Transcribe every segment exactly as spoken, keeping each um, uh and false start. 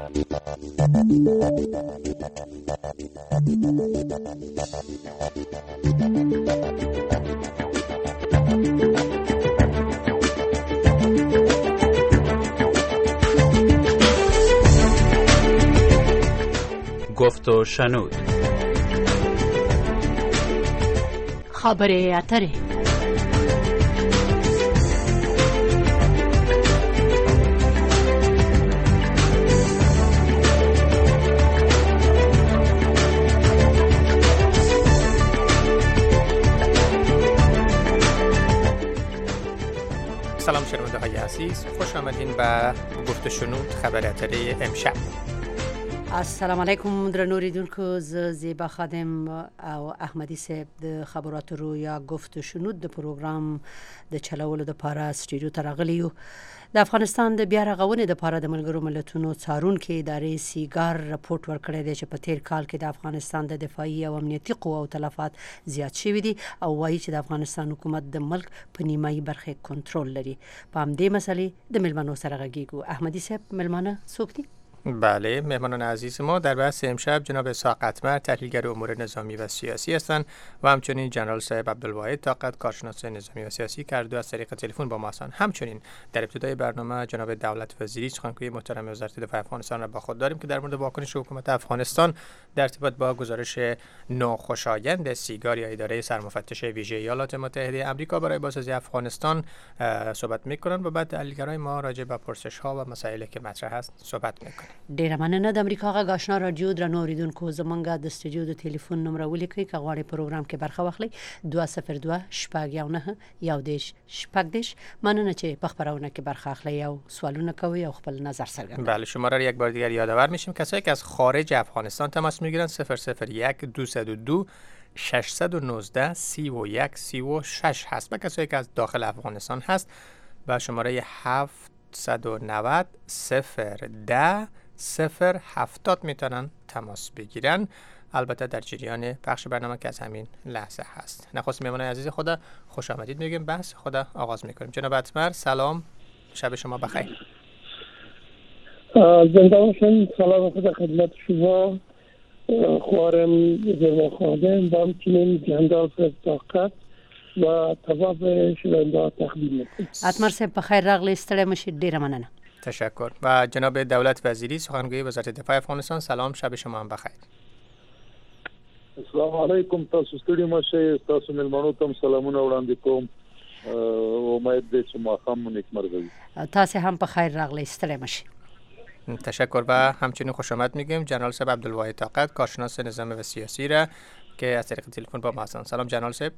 گفت و شنود. خبر اتره. سلام شنونده های عزیز، خوش آمدین به گفت و شنود خبر اتره امشب. السلام علیکم درنوریدونکو، ز زیبا خادم او احمدی صاحب د خبرات رو یا گفت و شنود د پروګرام د چلولو د پاره استودیو ته راغلیو. د افغانستان د بیا رغونې د پاره د ملګرو ملتونو څارونکو ادارې سیګار راپورټ ورکړی دی چې په تیر کال کې د افغانستان د دفاعي او امنیتي قواو تلفات زیات شوي دي او وایي چې د افغانستان حکومت د ملک په نیمایي برخه کنټرول لري. په همدې مسلې د ملمنو سره غږیږو. احمدی صاحب، ملمانه څوک دي؟ بله، مهمانان عزیز ما در بحث امشب جناب اسحاق قطمر، تحلیلگر امور نظامی و سیاسی هستند و همچنین جنرال صاحب عبدالواحد طاقت، کارشناس نظامی و سیاسی که از طریق تلفن با ما هستند. همچنین در ابتدای برنامه جناب دولت وزیری، سخنگوی محترم وزارت دفاع افغانستان را با خود داریم که در مورد واکنش حکومت افغانستان در ارتباط با گزارش ناخوشایند سیگار یا اداره سرمفتش ویژه ایالات متحده آمریکا برای بازسازی افغانستان صحبت می‌کنند و بعد تحلیلگرای ما راجع به پرسش‌ها و مسائلی که مطرح است صحبت می‌کنند. ډیره مننه. د امریکا غږ آشنا رادیو درنو اوریدونکو، زمونږ د استودیو د ټلیفون نمبر ولیکئ که غواړئ پروګرام کې برخه واخلئ. دوه صفر دوه شپږ یو نه یو دیش شپږ دیش. مننه چې په خبرونه کې برخه اخلئ او سوالونه کوئ او خپل نظر څرګندوئ. بله، شماره را یک بار دیگر یادآور میشیم. کسایی که از خارج افغانستان تماس میگیرند صفر صفر یک دو صفر دو شش یک نه سی و یک سی و شش هست و کسایی که از داخل افغانستان هست با شماره هفتصد و نود صفر ده صفر هفتاد میتونن تماس بگیرن. البته در جریان پخش برنامه که از همین لحظه هست. نخست میهمان عزیز خدا خوش آمدید میگیم، بحث خدا آغاز میکنیم. جناب قطمر سلام، شب شما بخیر. زنده باشین. سلام خدا خدمت شما، خوارم زیبا خادم و همچنین جنرال صاحب طاقت و تمام شنونده تقدیم میکنم. قطمر صاحب بخیر راغلی، ستړی مشید، ډیره مننه. تشکر. و جناب دولت وزیری، سخنگوی وزارت دفاع افغانستان، سلام، شب شما هم بخیر. السلام علیکم، تاسو ستړي مشه، تاسو ملمنو ته سلامونه وړاندې کوم. امید دې چې ماښام مو نیکمرغه وي. تاسو هم په خیر راغلی، ستړي مشه. تشکر. و همچنین خوش آمد میگیم جنرال صاحب عبدالواحد طاقت، کارشناس نظامی و سیاسی را که از طریق تلفن با ما هستند. سلام جنرال صاحب.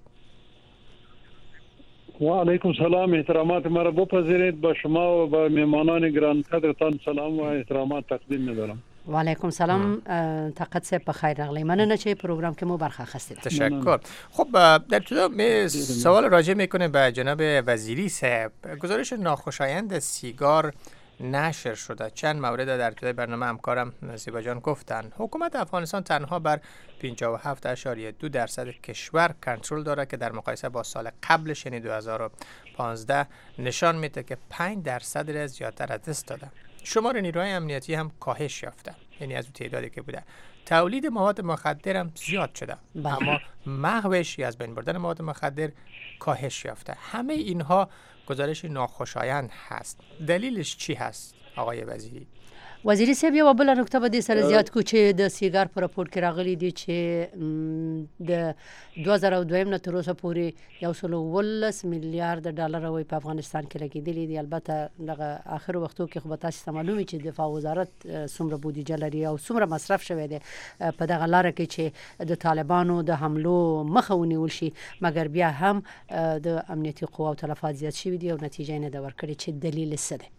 و علیکم سلام، احترامات مرا بپذیرید. با شما و با مهمانان گرانقدرتان سلام و احترامات تقدیم می‌دارم. و علیکم سلام. طاقت صاحب بخیر راغلی، مننه چې پروګرام کې مو برخه اخیستید. تشکر. خب در ابتدا می سوال راجع میکنه به جناب وزیری صاحب. گزارش ناخوشایند سیگار نشر شده. چند مورد در ابتدای برنامه همکارم زیبا جان گفتن. حکومت افغانستان تنها بر پنجاه و هفت اشاریه دو درصد کشور کنترل داره که در مقایسه با سال قبلش یعنی دو هزار و پانزده نشان میده که پنج درصد را زیادتر از دست داده. شمار نیروهای امنیتی هم کاهش یافته، یعنی از اون تعدادی که بوده. تولید مواد مخدر هم زیاد شده، اما محوش یا از بین بردن مواد مخدر کاهش یافته. همه اینها گزارش ناخوشایند هست. دلیلش چی هست آقای وزیری؟ وزیری صاحب یو بل نقطه به دې سره زیات کو چې د سیګار پر راپورټ کې راغلي دي چې د دوه زره دوه نه تر اوسه پورې یو سل ولس میلیارډ ډالر وای په افغانستان کې لګیدلي دي. البته دغه اخر وختو کې خو به تاسو ته معلومي چې دفاع وزارت څومره بودیجه لري او څومره مصرف شوی دی په دغه لار کې چې د طالبانو د حملو مخه ونیول شي، مګر بیا هم د امنیتي قواو تلفات زیات شوي دي او نتیجه نه ده ورکړې. چې دلیل څه دی؟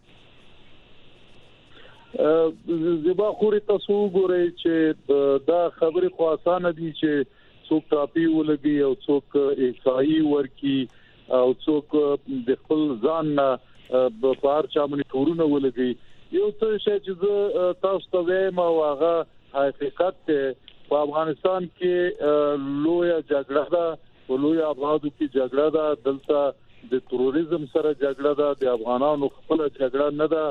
زیبا خوري تاسو وګورئ چې دا خبرې خو اسانه دي چې څوک ټاپي ولګي او څوک ایسایی ورکی او څوک د خپل ځان په پار چا باندې تورونه ولګي. یو څه چې تاسو ته وایم او هغه حقیقت په افغانستان کې لویه جګړه ده، په لویه آبادو کې جګړه ده. دلته د تروریزم سره جګړه ده، د افغانانو خپل جګړه نه ده.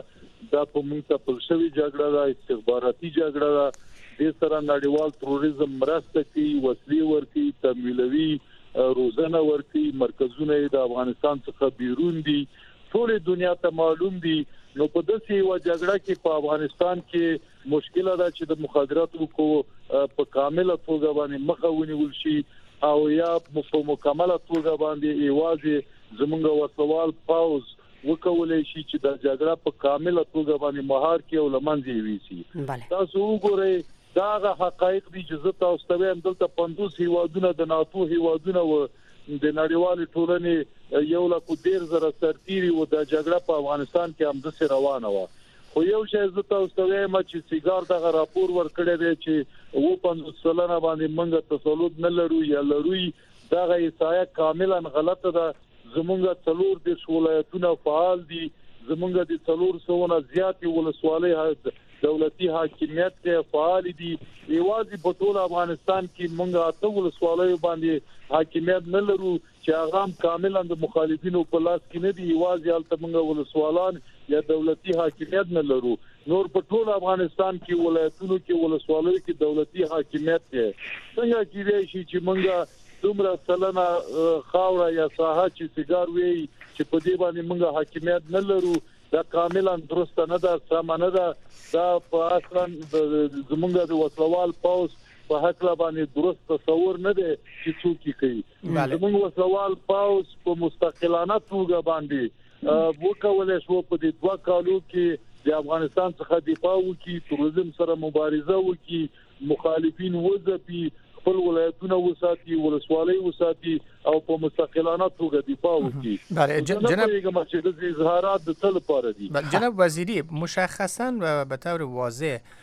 دا په موږ ته پلشوي جګړه ده، استخباراتي جګړه ده. د سره نړیوال تروریزم مرسته کوي، وسلې ورکوي، تمویلوي، روزنه ورکوي، مرکزونه د افغانستان څخه بیرون دي، ټول دنیا ته معلوم دي. نو په داسې یو جګړه کې په افغانستان کې مشکله ده چې د مخابراتو کو په کامله توګه باندې مخه ونیول شي او یا په مکمله توګه باندې ایوازي زمونږ وسوال پاوز وکولای شي چې د جګړه په کامله توګه باندې مهار کې او لمنځي ویسي. تاسو وګورئ دا هغه حقایق دي چې زه تاسو ته وایم. دلته پنځوس هیوادونه د ناتو هیوادونه و د نړیوال ټولنې یو لکه ډیر زره سرتيري و د جګړه په افغانستان کې هم د سره روانه و. خو یو شی زه تاسو ته وایم چې سیګار دغه راپور ورکړی دی چې و پنځوس سلنه باندې موږ تسلط نه لرو یا لروي، دغه احصایه کاملا غلطه ده. زمونږ څلور د ولایتونو فعال دي، زمونږ د څلور سوونه زیات ولسوالۍ دولتي حاکمیت کې فعال دي. ایوازي په ټول افغانستان کې موږ اته ولسوالۍ باندې حاکمیت نه لرو چې هغه کاملا د مخالفینو په لاس کې نه دي. ایوازي البته موږ ولسوالان یا دولتي حاکمیت نه لرو. نور په ټول افغانستان کې ولایتونو کې ولسوالۍ کې دولتي حاکمیت دی. څنګه کېږي چې موږ دومره سلنه خاوره یا ساحه چې سیګار وی چې په دې باندې موږ حاکمیت نه لرو، دا کاملا درست نه ده، سم نه ده. دا په اصلا زمونږ د وسلوال پاوز په حق لا باندې درست تصور نه دی چې څوک کوي. زمونږ وسلوال پاوز په مستقلانه توګه باندې وکولای شو په دې دوه کالو کې د افغانستان څخه دفاع وکړي، تروریزم سره مبارزه وکړي، مخالفین وځپي، خپل ولایتونه وساتي، ولسوالۍ وساتي او په مستقلانه توګه دفاع وکړي. بله جناب چې د اظهارات د څه لپاره دي. جناب وزیری، مشخصا و به طور واضح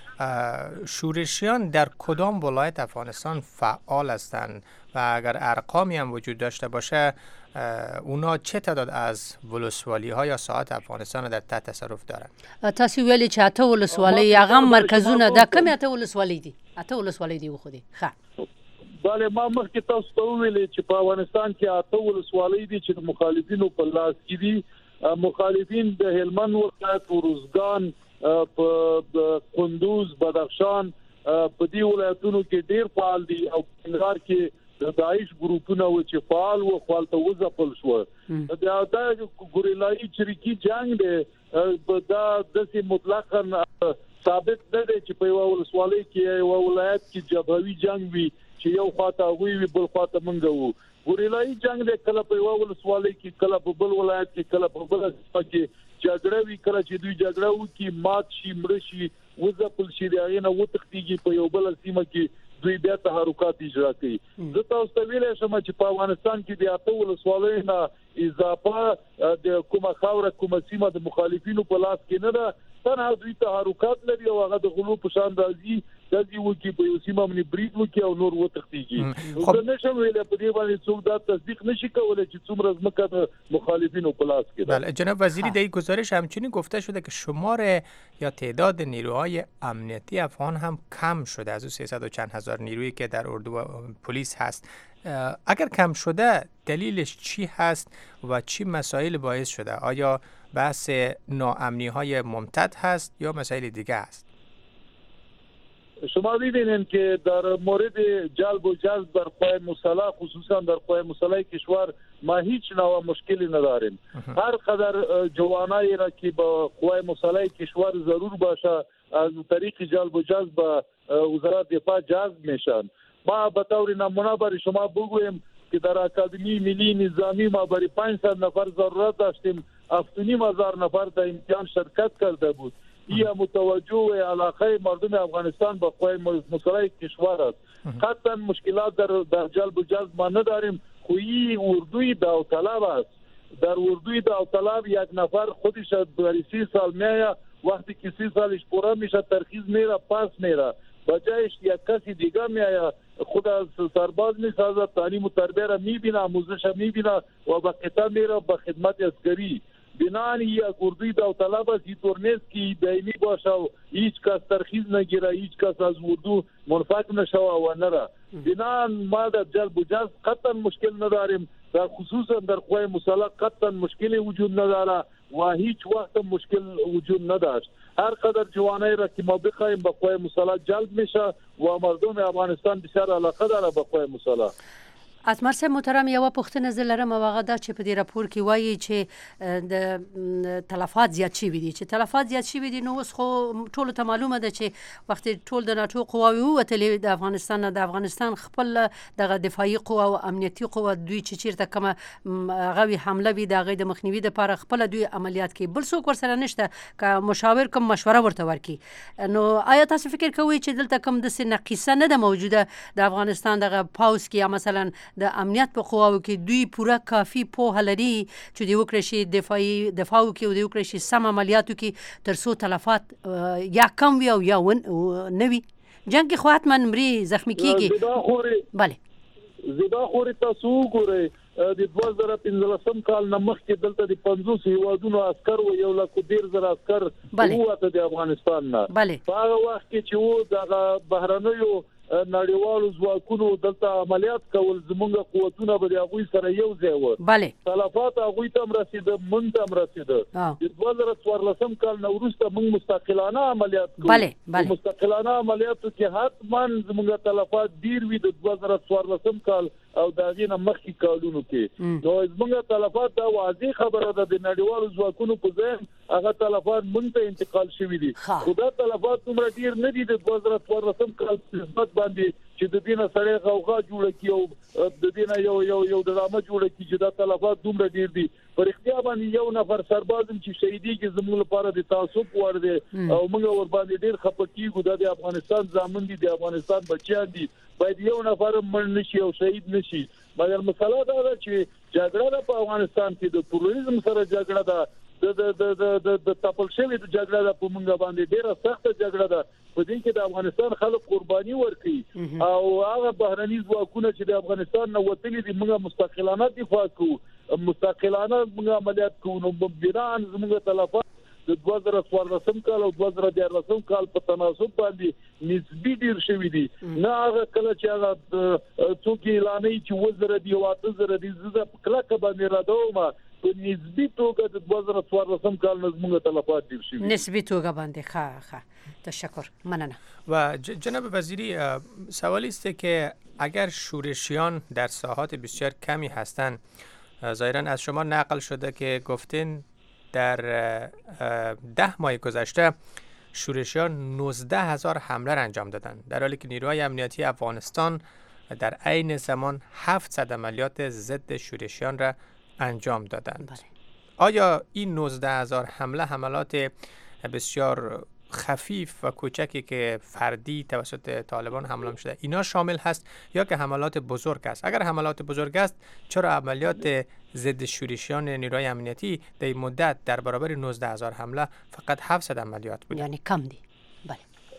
شورشیان در کدام ولایت افغانستان فعال هستند و اگر ارقامی هم وجود داشته باشه اونا چه تعداد از ولسوالی ها یا ساعات افغانستان در تحت تصرف دارند؟ تاسو ویلي چې اته ولسوالۍ هغه مرکزونه دا کوم اته ولسوالۍ دي؟ اته ولسوالۍ دي خو دي. ښه بله ما مخکې تاسو ته ویلې چې په افغانستان کې اته ولسوالۍ دي چې د مخالفینو په لاس کې دي. مخالفین د هلمند ولایت، روزګان، په کندوز، بدخشان په دې ولایتونو کې ډیر فعال دي او ننګرهار کې د داعش ګروپونه و چې فعال و خپلته وځپل شو. دا د ګوریلایي چریکي جنگ دی، دا د مطلقاً ثابت نه دی چې په یو ولسوالۍ کې یو ولایت کې جبهوي جنگ وي چې یو خواته وی وی بل خواته منګو. ګوریلایي جنگ د کله په یو ولسوالۍ کې، کله په بل ولایت کې، کله په بل کې جګړه وی، کله چې دوی جګړه وکي مات شي، مړ شي، وځپل شي، دغه نه وتښتيږي په یو بل سیمه کې دوی بیا تحرکات اجرا کوي. زه تاسو ته ویلای شم چې په افغانستان کې د اته ولسوالۍ نه اضافه د کومه خاوره کومه سیمه د مخالفینو په لاس کې نه ده. تنها دوی تحرکات لري او هغه د غلو په شان راځي، دځي وکي په یو سیمه باندې بریډ وکي او نور وتښتيږي. خو نشم ویل په دې باندې څوک دا تصدیق نشي کولای چې څومره ځمکه د مخالفینو په لاس کې ده. بله جناب وزیری، در این گزارش همچنین گفته شده که شمار یا تعداد نیروهای امنیتی افغان هم کم شده از اون سیصد و چند هزار نیرویی که در اردو و پلیس هست. اگر کم شده دلیلش چی هست و چی مسائل باعث شده؟ آیا بحث ناامنی های ممتد هست یا مسائل دیگه است؟ شما می‌بینید که در مورد جلب و جذب در قوای مسلح، خصوصا در قوای مسلح کشور، ما هیچ نوع مشکلی نداریم. هر قدر جوانایی را که با قوای مسلح کشور ضرور باشه از طریق جلب و جذب وزارت دفاع جذب میشن. ما به طور نمونه برای شما بگویم که در اکادمی ملی نظامی ما برای پانصد نفر ضرورت داشتیم، هفت و نیم هزار نفر در امتحان شرکت کرده بود. این متوجه علاقه مردم افغانستان با قوای مسلح کشور است. قطعا مشکلات در در جلب و جذب ما نداریم. خویی اردوی داوطلب است. در اردوی داوطلب یک نفر خودش برای سی سال میایه، وقتی که سی سالش پوره میشه ترخیص میره، پاس میره، بجایش یک کسی دیگه میایه خود از سرباز میسازه، تعلیم و تربیه را میبینه، آموزش را میبینه و با قطعه میره به خدمت عسکری. بنان یک اردوی داوطلب است، اینطور نیست که دائمی باشه و هیچ کس ترخیص نگیره، هیچ کس از اردو منفک نشه و نره. بنان ما در جلب و جذب قطعا مشکل نداریم، در خصوصا در قوای مسلح قطعا مشکلی وجود نداره. و هیچ وقت مشکل وجود نداشت. هر قدر جوانایی را که ما بخوایم به قوای مسلح جلب میشه و مردم افغانستان بسیار علاقه داره به قوای مسلح. از مرسه محترم یو پوښتنه زه لرم هغه دا چې په دې راپور کې وایي چې د تلفات زیات شوي دي چې تلفات زیات شوي دي نو اوس خو ټولو ته معلومه ده چې وختې ټول د ناټو قواوې ووتلې د افغانستان نه د افغانستان خپل دغه دفاعي قوا او امنیتي قوا دوی چې چیرته کومه هغه وي حمله وي د هغې د مخنیوي دپاره خپله دوی عملیات کوي بل څوک ورسره نشته که مشاور کوم مشوره ورته ورکړي نو آیا تاسو فکر کوئ چې دلته کوم داسې نقیصه نه ده موجوده د افغانستان دغه پاوز کې یا مثلا د امنیت په قواو کې دوی پوره کافي پوهه لري چې د وکړي شي دفاعي دفاع وکړي او د وکړي شي سم عملیاتو کې تر څو تلفات یا کم وي او یا نه وي جنګ کې خو حتما مري زخمی کیږي. بله زدا خوري تاسو وګورئ د دوه زره پنځلسم کال نه مخکې دلته د پنځوس هیوادونو عسکر و یو لک ډیر زره عسکر ووته د افغانستان نه. په هغه وخت کې چې و دغه بهرنیو نړیوالو ځواکونو دلته عملیات کول زمونږ قوتونه به د هغوی سره یو ځای وو. بله تلفات هغوی ته هم رسېده موږ ته هم رسېده. د دوه زره څوارلسم کال نه وروسته موږ مستقلانه عملیات کوو. بله بله مستقلانه عملیاتو کې حتما زمونږ تلفات ډیر وي د دوه زره څوارلسم کال او د هغې نه مخکې کالونو کې. نو زمونږ تلفات دا واضح خبره ده د نړیوالو ځواکونو په ذهن هغه تلفات موږ ته انتقال شوي دي. خو دا تلفات دومره ډیر نه دي د دوه زره څوارلسم کال نسبت باندې چې د دینه سړی غوغا جوړه کی او د دینه یو یو یو ډرامه جوړه کی چې دا تلفات دومره ډیر دي. پر اختیار باندې یو نفر سرباز چې شهیدیږي زموږ لپاره د تعصب ور دي او موږ ور باندې ډیر خپکیږو د افغانستان ځامن دي د افغانستان بچیان دي باید یو نفر مړ نشي او شهید نشي. مګر مسله دا ده چې جګړه په افغانستان کې د تروریزم سره جګړه ده د د د د د تپل شوی د جګړه د پومنګ باندې ډیره سخته جګړه ده په دې کې د افغانستان خلک قرباني ورکړي او هغه بهرني ځواکونه چې د افغانستان نه وتلي دي موږ مستقلانه دفاع کوو مستقلانه موږ عملیات کوو نو بناء موږ تلفات د دوه زره څوارلسم کال او دوه زره دیارلسم کال په تناسب باندې نسبی ډیر شوی دي. نه هغه کله چې هغه څوک اعلانوي چې وزره دی او اته زره دی زه په کلکه باندې را دوم په نسبی توګه د دوه زره څوارلسم کال نظمونږ تلفات ډیر شوي نسبی توګه باندې. ښه ښه تشکر مننه. و جناب وزیری سوالی است که اگر شورشیان در ساحات بسیار کمی هستند ظاهرا از شما نقل شده که گفتین در ده ماه گذشته شورشیان نوزده هزار حمله را انجام دادند در حالی که نیروهای امنیتی افغانستان در عین زمان هفتصد عملیات ضد شورشیان را انجام دادند. بله. آیا این نوزده هزار حمله حملات بسیار خفیف و کوچکی که فردی توسط طالبان حمله شده اینا شامل هست یا که حملات بزرگ است؟ اگر حملات بزرگ است چرا عملیات ضد شورشیان نیروی امنیتی در این مدت در برابر نوزده هزار حمله فقط هفتصد عملیات بود؟ یعنی کم دی. بله.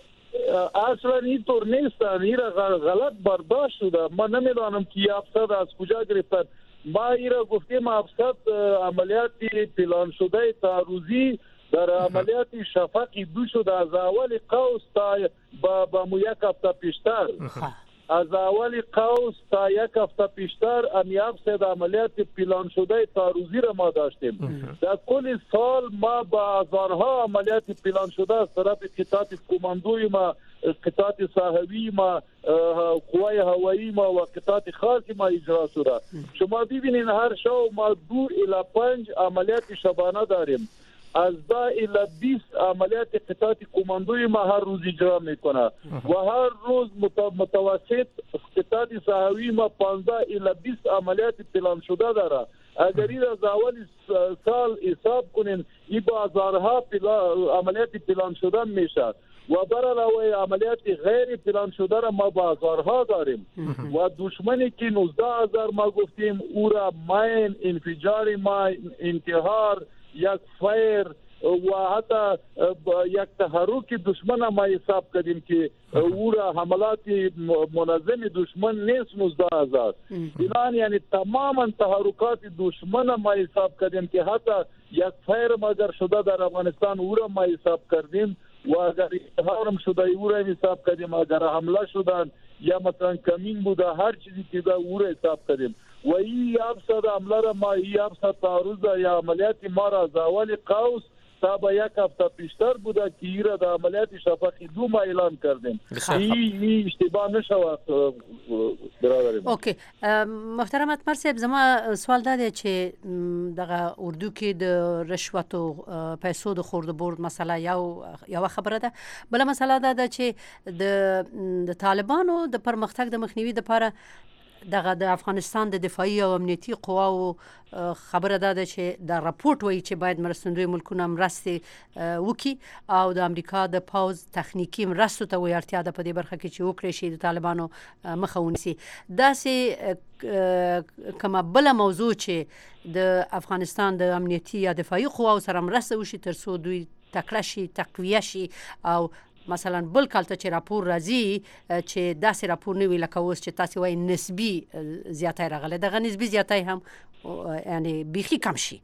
اصلا اینطور نیست. این غلط برداشت شده. ما نمیدانم که هفتصد از کجا گرفتن. ما ایرا گفتیم هفتصد عملیات پلان شده تعرضی در عملیات شفقی دو شده از اول قوس تا با, با مو یک هفته پیشتر از اول قوس تا یک هفته پیشتر امی هفتصد عملیات پلان شده تعرضی را ما داشتیم. در کل سال ما با هزارها عملیات پلان شده از طرف قطعات کماندوی ما قطعات ساحوی ما قوای هوایی ما و قطعات خاصی ما اجرا شده. شما ببینین هر شب ما دو الی پنج عملیات شبانه داریم. از ده الی بیست عملیات قطعات کماندوی ما هر روز اجرا میکنه و هر روز متوسط قطعات ساحوی ما پانزده الی بیست عملیات پلان شده داره. اگر این از اول سال حساب کنین این با هزارها عملیات پلان شده میشه و بر علاوه عملیات غیر پلان شده را ما با هزارها داریم و دشمنی که نوزده هزار ما گفتیم او را ماین انفجار ما انتحار یک فایر و حتی یک تحرک دشمن ما حساب کردیم که او را حملات منظم دشمن نیست نوزده هزار. بنان یعنی تماما تحرکات دشمن ما حساب کردیم که حتی یک فایر ما اگر شده در افغانستان او را ما حساب کردیم و اگر انتحارم شده او را حساب کردیم، اگر حمله شدن یا مثلا کمین بوده هر چیزی که دا او را حساب کردیم و این افسر عمله ما این افسر تعرض یا عملیات ما را از اول قوس تا به یک هفته پیشتر بوده که ایره د عملیات شفاقی دو ما اعلان کردیم. این اشتباه نشود برادر ما. اوکی محترم اتمر صاحب، زما سوال داده چې دغه اردو کې د رشوت او پیسو د خورد برد مسله یو یو خبره ده. بل مسله ده چې د د طالبانو د پرمختګ د مخنیوي لپاره دغه د افغانستان د دفاعي او امنیتي قواو خبره ده چې د راپورټ وایي چې باید مرستندوی ملکونه مرستې وکړي او د امریکا د پاوز تخنیکی مرستو ته وایي اړتیا ده په دې برخه کې چې وکړي شي د طالبانو مخه ونیسي. داسې کومه بله موضوع چې د افغانستان د امنیتي یا دفاعي قواو سره مرسته وشي تر څو دوی تکړه شي، تقویه شي او مثلا بل کالته چې راپور راځي چې داسې راپور نه وي لکه اوس چې تاسو وایي نسبی زیاتای راغله، دغه نسبی زیاتای هم یعنی بیخي کم شي.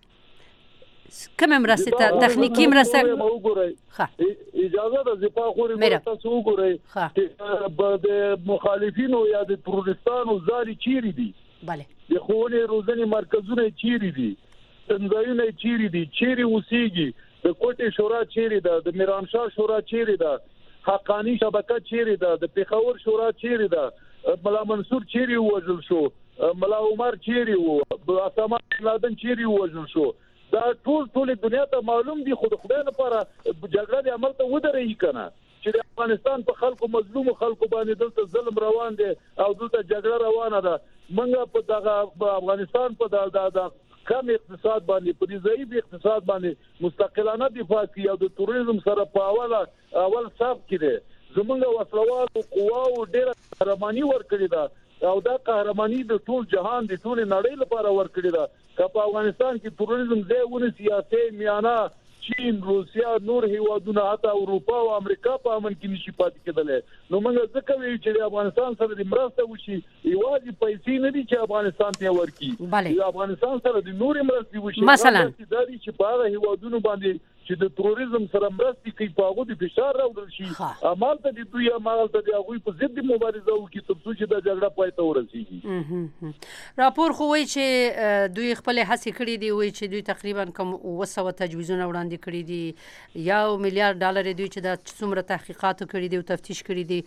کوم مرسته ته تخنیکی مرسته ښه اجازه ده زپا خوري تاسو وګورئ چې د مخالفینو یا د تروریستانو ځالي چیرې دي. bale د ښوونې روزنې مرکزونه چیرې دي، تنظیمونه چیرې دي، چیرې اوسېږي، د کوټې شورا چیرې ده، د میرانشاه شورا چیرې ده، حقانی شبکه چیرې ده، د پیښور شورا چیرې ده، ملا منصور چیرې وژل شو، ملا عمر چیرې وو، اسامه بن لادن چیرې وژل شو. دا ټول ټول دنیا ته معلوم دي. خو د خدای لپاره جګړه د عمل ته ودرېږي کنه چې د افغانستان په خلکو مظلوم خلکو باندې دلته ظلم روان دي او دلته جګړه روانه ده. موږ په دغه افغانستان په د کم اقتصاد باندې په دې ضعیف اقتصاد باندې مستقلانه دفاع کوي او د توریزم سره په اول اول صف کې دي. زمونږ وسلوات او قواو ډېر قهرماني ورکړي ده او دا قهرماني د ټول جهان د ټول نړۍ لپاره ورکړي ده. که په افغانستان کې توریزم ځای ونه سیاسي میانه چین، روسیا، نور هیوادونه حتی اروپا او امریکا په امن کې نشي پاتې کېدل. نو موږ ځکه وی چې افغانستان سره د مرسته وشي یوازې پیسې نه دي چې افغانستان ته ورکړي، افغانستان سره د نور مرستې وشي مثلا دا دي چې په هغه هیوادونو باندې چې د تروریزم سره مرستې کوي په هغه د فشار راوړل شي عمل ته د دوی عمل ته د هغه په ضد مبارزه وکړي تر څو چې د جګړه پای ته ورسیږي. راپور خو وایي چې دوی خپل هڅې کړې دي، وایي چې دوی تقریبا کوم اوه سوه تجویزونه وړاندې کړي دي، یو میلیارډ ډالر دوی چې د څومره تحقیقات کړي دي او تفتیش کړي دي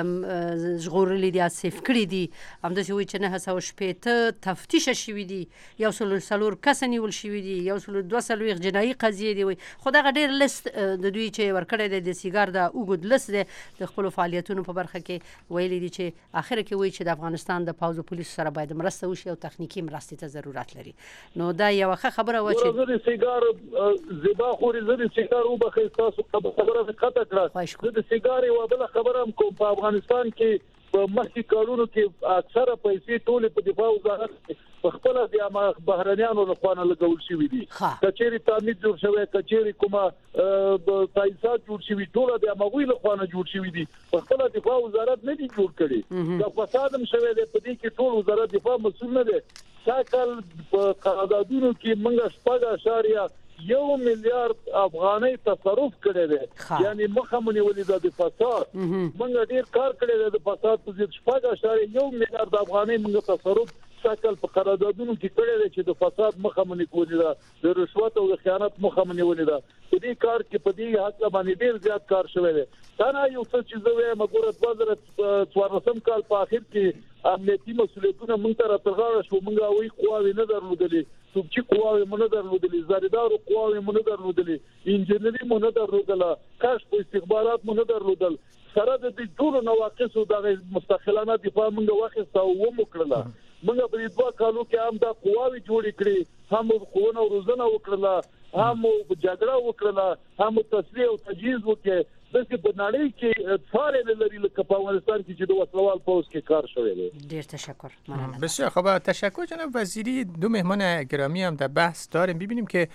ژغورلي دي، اسیف کړي دي. همداسې وایي چې نهه سوه شپېته تفتیش شوي دي، یو سل څلور کس نیول شوي دي، یو سل دوه څلوېښت جنایي قضیې دي. وایي خو دغه ډېر لیست د دوی چې ورکړی دی د سیګار د اوږد لیست دی د خپلو فعالیتونو په برخه کې ویلي دي چې اخر کې وایي چې د افغانستان د پوځ او پولیسو سره باید مرسته وشي او تخنیکي مرستې ته ضرورت لري. نو دا یوه ښه خبره وه چې زه د سیګار زیبا خوري زه د سیګار وبخښئ ستاسو خبره مې قطع کړه. زه د سیګار یوه بله خبره هم کوم. په افغانستان کې په مخکې کارونو کې اکثره پیسې ټولې په دفاع وزارت کې په خپل د بهرنیانو لخوا نه لګول شوي دي. کچېرې تعمیر جوړ شوی، کچېرې کومه تاسیسات جوړ شوي، ټول د هغوی لخوا نه جوړ شوي دي. په خپل دفاع وزارت نه دي جوړ کړي. دا فساد هم شوی دی په دې کې ټول وزارت دفاع مسؤل نه دی. ساکل په قراردادونو کې موږ شپږ اشاریه یو میلیارډ افغانۍ تصرف کړی دی. یعنی مخه مونږ ولې د فساد موږ ډیر کار کړی دی د فساد په ضد. شپږ اشاریه یو میلیارډ افغانۍ موږ تصرف ساکل په قراردادونو کې کړی دی چې د فساد مخه مونږ کولی دا د رشوت او د خیانت مخه مونږ ولې دا په دې کار کې په دې حق باندې ډیر زیات کار شوی دی. دا نه یو څه چې زه وایم ګوره دوه زره څوارلسم کال په اخر کې امنیتي مسؤلیتونه موږ ته راترغاړه شو. موږ هغوی قواوې نه درلودلې، توپچي قواوې مو نه درلودلې، زاریدارو قواوې مو نه درلودلې، انجنیري مو نه درلودله، کشف او استخبارات مو نه درلودل. سره د دې ټولو نواقصو دغه مستقلانه دفاع موږ واخیسته او وموکړله. موږ په دې دوه کالو کې هم دا قواوې جوړې کړې، هم ښوونه او روزنه وکړله، هم جګړه وکړله، هم تصریح او تجهیز وکړه. دغه په نړۍ کې فارغ لري لکه په افغانستان کې چې د وسلوال پوز کې کار شوی دی. ډیر تشکر. بسیار خوب، تشکر جناب وزیری. دو مهمان گرامی هم در بحث داریم. ببینیم که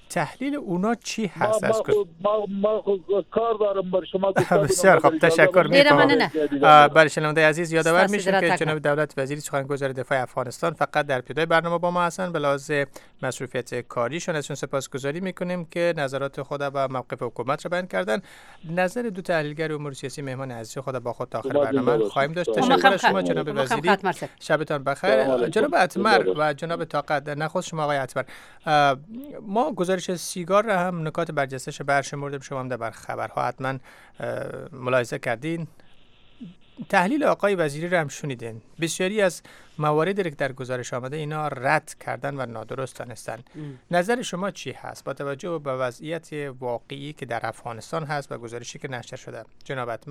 تحلیل اونا چی هست؟ ما, از ما, ما, ما کار دارم بر شما بسیار خب، تشکر می‌کنم. برای شنونده عزیز یادآور میشیم که جناب دولت وزیری سخنگوی دفاع افغانستان فقط در ابتدای برنامه با ما هستند. به لحاظ مصروفیت کاریشون ازشون سپاسگزاری میکنیم که نظرات خود و موقف حکومت را بیان کردن. نظر دو تحلیلگر امور سیاسی مهمان عزیز خود با خود تا آخر برنامه خواهیم داشت. تشکر از شما جناب وزیری. شبتان بخیر. جناب اتمر و جناب طاقت، نخست شما آقای اتمر، ما گزارش سیگار را هم نکات برجسته‌اش برشمردیم، شما هم در خبرها حتما ملاحظه کردین. تحلیل آقای وزیری را هم شنیدین. بسیاری از مواردی که در گزارش آمده اینا رد کردن و نادرست دانستن. نظر شما چی هست با توجه به وضعیت واقعی که در افغانستان هست و گزارشی که نشر شده؟ جناب اتمر.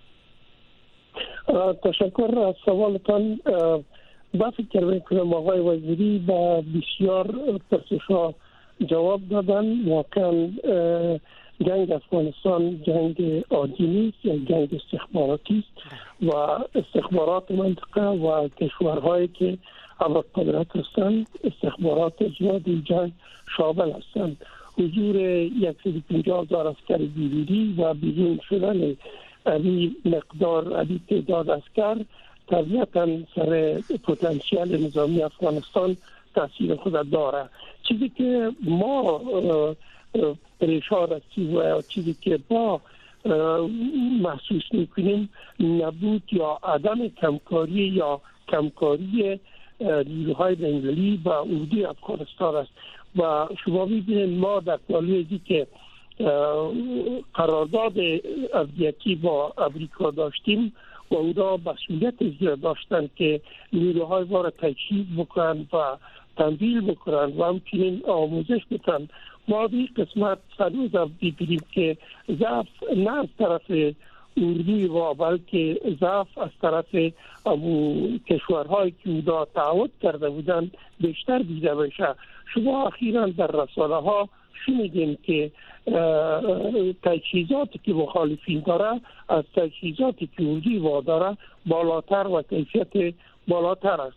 تشکر از سوالتان. با فکر میکنم آقای وزیری با بسیار پرسش‌ها جواب دادن. واقعا جنگ افغانستان جنگ عادی نیست، یک جنگ استخباراتی است و استخبارات منطقه و کشورهایی که ابرقدرت هستند استخبارات زیادی جنگ شامل هستند. حضور صد و پنجاه هزار عسکر بیرونی و بیرون شدن این مقدار این تعداد عسکر طبیعتاً سر پتانسیل نظامی افغانستان تاثیر خود داره. چیزی که ما پریشان هستیم و چیزی که ما محسوس میکنیم نبود یا عدم کمکاری یا کمکاری نیروهای بین‌المللی و اردوی افغانستان است. و شما می‌بینید ما در پالیزی که قرارداد امنیتی با امریکا داشتیم و اونا مسئولیت زیاد داشتن که نیروهای ما را تجهیز بکنن و تمویل بکنن و همچنین آموزش بدن. ما به قسمت هنوز هم دیدیم که ضعف نه از طرف اردوی و بلکه ضعف از طرف کشورهایی که اونا تعهد کرده بودن بیشتر دیده بشه. شما اخیراً در رسانه ها شنیدیم که تجهیزاتی که مخالفین داره از تجهیزاتی که اردوی وا داره بالاتر و کیفیت بالاتر است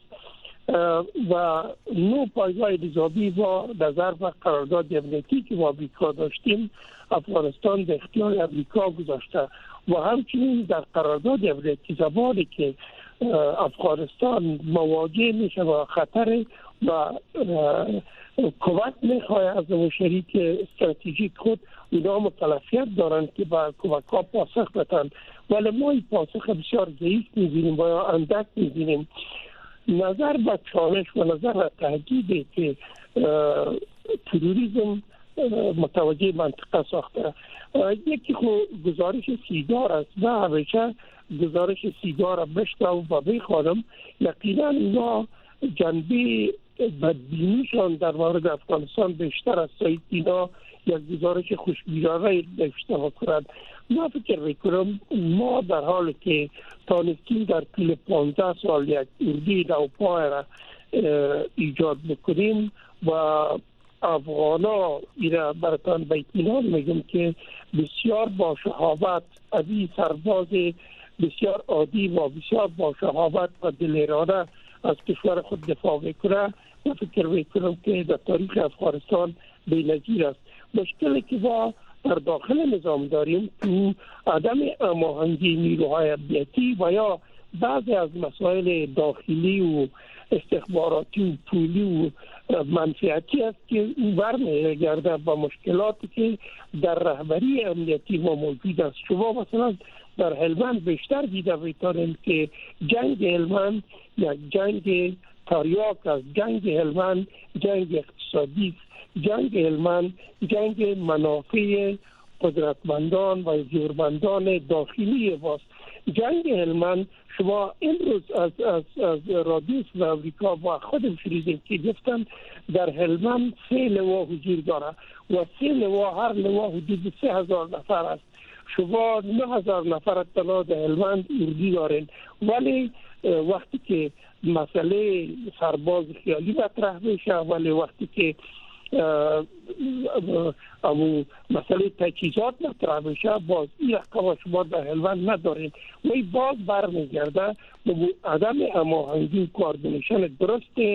و نوع پایگاه نظامی با نظر و قرارداد امنیتی که با امریکا داشتیم افغانستان به اختیار امریکا گذاشته و همچنین در قرارداد امنیتی زمانی که افغانستان مواجه میشه با خطر و کمک میخواه از شریک استراتژیک خود اونا مکلفیت دارند که با کمک ها پاسخ بدن، ولی ما این پاسخ بسیار ضعیف میبینیم و یا اندک میبینیم. نظر به چالش و نظر به تهدیدی که تروریسم متوجه منطقه ساخته، یکی گزارش سیگار است و همیشه گزارش سیگار را بشنوم و بخوانم. یقینا اینا جنبه بدبینیشان در مورد افغانستان بیشتر از سایت اینا یک گزارش خوشبینانه نوشته میکنند. ما فکر میکنم ما در حالی که تانستیم در طول پانزده سال یک اردوی نوپای را ایجاد بکنیم و افغانا ایره براتان به اطمینان میگم که بسیار با شهامت ابی سرباز بسیار عادی و بسیار با شهامت و دلیرانه از کشور خود دفاع میکنه. من فکر میکنم که در تاریخ افغانستان بی‌نظیر است. مشکلی که با در داخل نظام داریم تو عدم هماهنگی نیروهای امنیتی و یا بعضی از مسائل داخلی و استخباراتی و پولی و منفعتی است که او برمیگرده با مشکلاتی که در رهبری امنیتی ما موجود است. شما مثلا در هلمند بیشتر دیده میتونید که جنگ هلمند یک جنگ تاریاک است. جنگ هلمند جنگ اقتصادی است. جنگ هلمند جنگ منافع قدرتمندان و زورمندان داخلی ماست. جنگ هلمند شما امروز از از از رادیو و امریکا و خودم شنیدیم که گفتن در هلمند سه لوا حضور داره و سه لوا هر لوا حدود سه هزار نفر است. شما نه هزار نفر تنها در هلمند اردو دارین، ولی وقتی که مسئله سرباز خیالی مطرح میشه، ولی وقتی که امو مسئله تجهیزات مطرح میشه باز این رقم شما در هلمند ندارین و این باز برمیگرده به عدم هماهنگی و کوردینیشن درست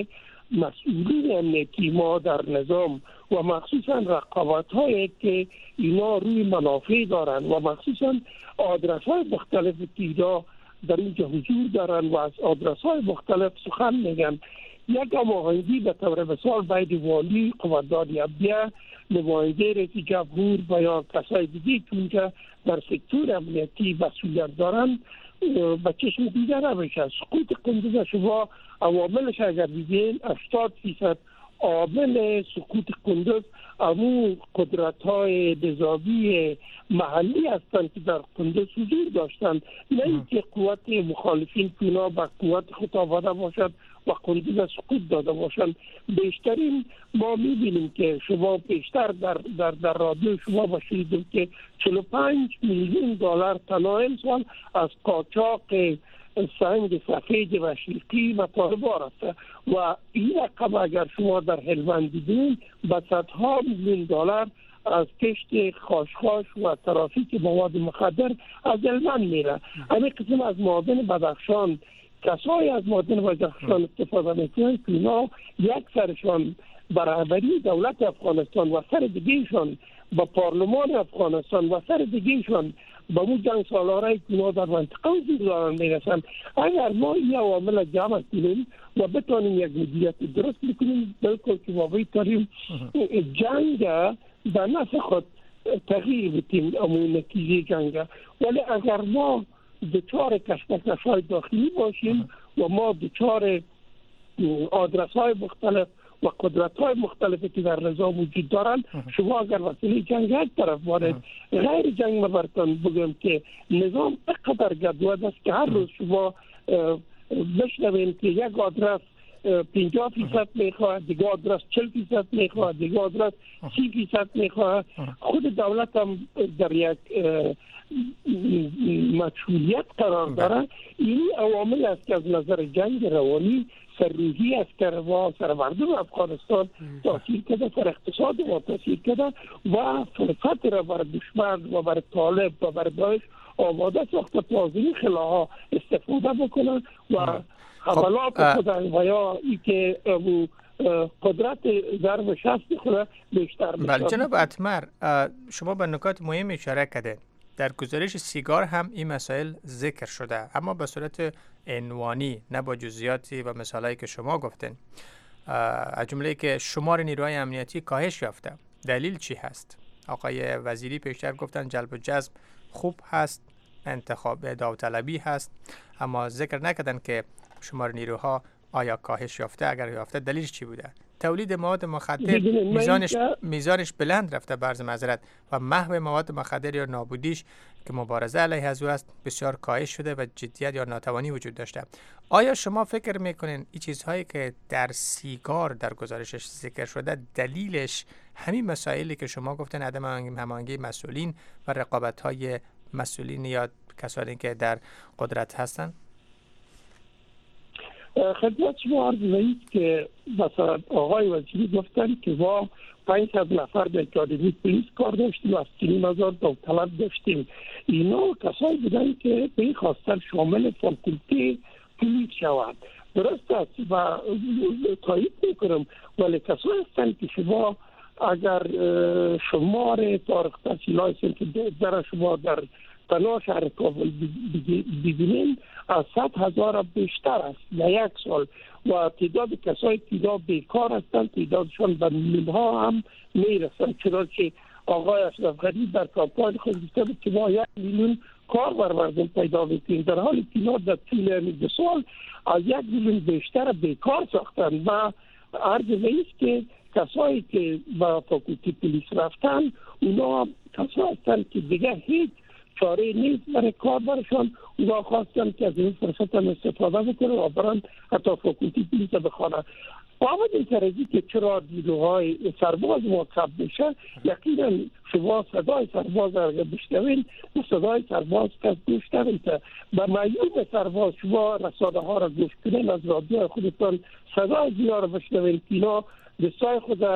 مسئولین امنیتی ما در نظام و مخصوصا رقابت هایی که اینا روی منافع دارن و مخصوصا آدرس های مختلف که اینا در اینجا حضور دارن و از آدرس های مختلف سخن میگن، یک هماهنگی به طور مثال بین والی، قوماندان امنیه، نماینده رئیس جمهور و یا کسای دیگه که اونجا در سکتور امنیتی مسئولیت دارن به چشم دیده نمیشه. سقوط قندوز شما عواملش اگر دیدین هشتاد فیصد عامل سقوط قندوز امو قدرت های نظامی محلی هستند که در قندوز حضور داشتند، نه اینکه قوت مخالفین که به قوت خود آورده باشد و قندوز سقوط داده باشند. بیشترین ما میبینیم که شما بیشتر در در در رادیو شما باشیدیم که چهل و پنج میلیون دلار تنها امسال از قاچاق سنگ سفید و شیرکی و طالبان است و این رقم اگر شما در هلمند دیدین به صدها میلیون دلار از کشت خاشخاش و ترافیک مواد مخدر از هلمند میره. همین قسم از معادن بدخشان، کسایی از معادن بدخشان استفاده میکنن که اینا یک سرشان برابری دولت افغانستان و سر دیگهشان با پارلمان افغانستان و سر دیگهشان با مو جنگ سالاره که اینا در منطقه حضور دارن میرسن. اگر ما این عوامل جمع کنیم و بتانیم یک مدیریت درست بکنیم، بلکه که ما بیتاریم جنگ به نفع خود تغییر بتیم امون نتیجه جنگ. ولی اگر ما دچار کشمکش های داخلی باشیم و ما دچار آدرس های مختلف و قدرت های مختلفی که در نظام وجود دارن، شما اگر وسیله جنگ یک طرف وارد غیر جنگ مبرتان بگم که نظام اقدر جدود است که هر روز شما بشنوین که یک آدرس پنجاه فیصد میخواه، دیگه آدرس چل فیصد میخواه، دیگه آدرس سی فیصد میخواه. خود دولت هم در یک مسئولیت قرار داره. این عوامل است که از نظر جنگ روانی سرروحی است که و سر مردم افغانستان تاثیر کرده، سر اقتصاد ما تاثیر کرده و فرصت را بر دشمن و بر طالب و بر داعش آماده ساخته تا از این خلاها استفاده بکنن و حملات خودن و یا ای که قدرت ضرب شست خود بیشتر بشه. بله جناب اتمر، شما به نکات مهم اشاره کرده. در گزارش سیگار هم این مسائل ذکر شده، اما به صورت عنوانی، نه با جزئیاتی و مثالایی که شما گفتین. از جمله که شمار نیروهای امنیتی کاهش یافته. دلیل چی هست؟ آقای وزیری پیشتر گفتن جلب و جذب خوب هست، انتخاب داوطلبی هست، اما ذکر نکردن که شمار نیروها آیا کاهش یافته؟ اگر یافته دلیلش چی بوده؟ تولید مواد مخدر میزانش میزانش بلند رفته برز معذرت و محو مواد مخدر یا نابودیش که مبارزه علیه از او است بسیار کاهش شده و جدیت یا ناتوانی وجود داشته. آیا شما فکر میکنین این چیزهایی که در سیگار در گزارشش ذکر شده دلیلش همین مسائلی که شما گفتن، عدم هماهنگی مسئولین و رقابت‌های مسئولین یا کسانی که در قدرت هستند؟ خدمت شما عرض می‌کنم که مثلا آقای وزیری گفتن که ما پانصد نفر به اکادمی پلیس کار داشتیم و از چهل هزار داوطلب داشتیم. اینا کسایی بودن که به خواستن شامل فاکولته پلیس شوند. درست است و تایید میکنم، ولی کسایی هستن که شما اگر شمار تاریخ تحصیلات که در شما در تنها شهر کابل ببینیم از صد هزار بیشتر است در یک سال و تعداد کسایی که بیکار هستند تعدادشان به میلیون ها هم میرسند. چنانچه آقای اشرف غنی در کمپاین خود گفته بود که ما یک میلیون کار بر مردم پیدا میکنیم، در حالی که اینا در طول دو سال از یک میلیون بیشتر بیکار ساختند و عرض میست که کسایی که با فاکولته پلیس رفتن اونا کسایی هستند که دیگه هیچ چاره نیست برای کار برشان. اونا خواستن که از این فرصت هم استفاده بکنن و برن حتی فاکولته پلیس بخوانن. باید این ترازی که چرا نیروهای سرباز ما کم بشه، یقینا شما صدای سرباز اگر بشنوین و صدای سرباز کس گوش نمیده. به معیوب سرباز شما رسانه ها را گوش کنین، از رادیو خودتان صدای زیاد را بشنوین که اینا دستای خود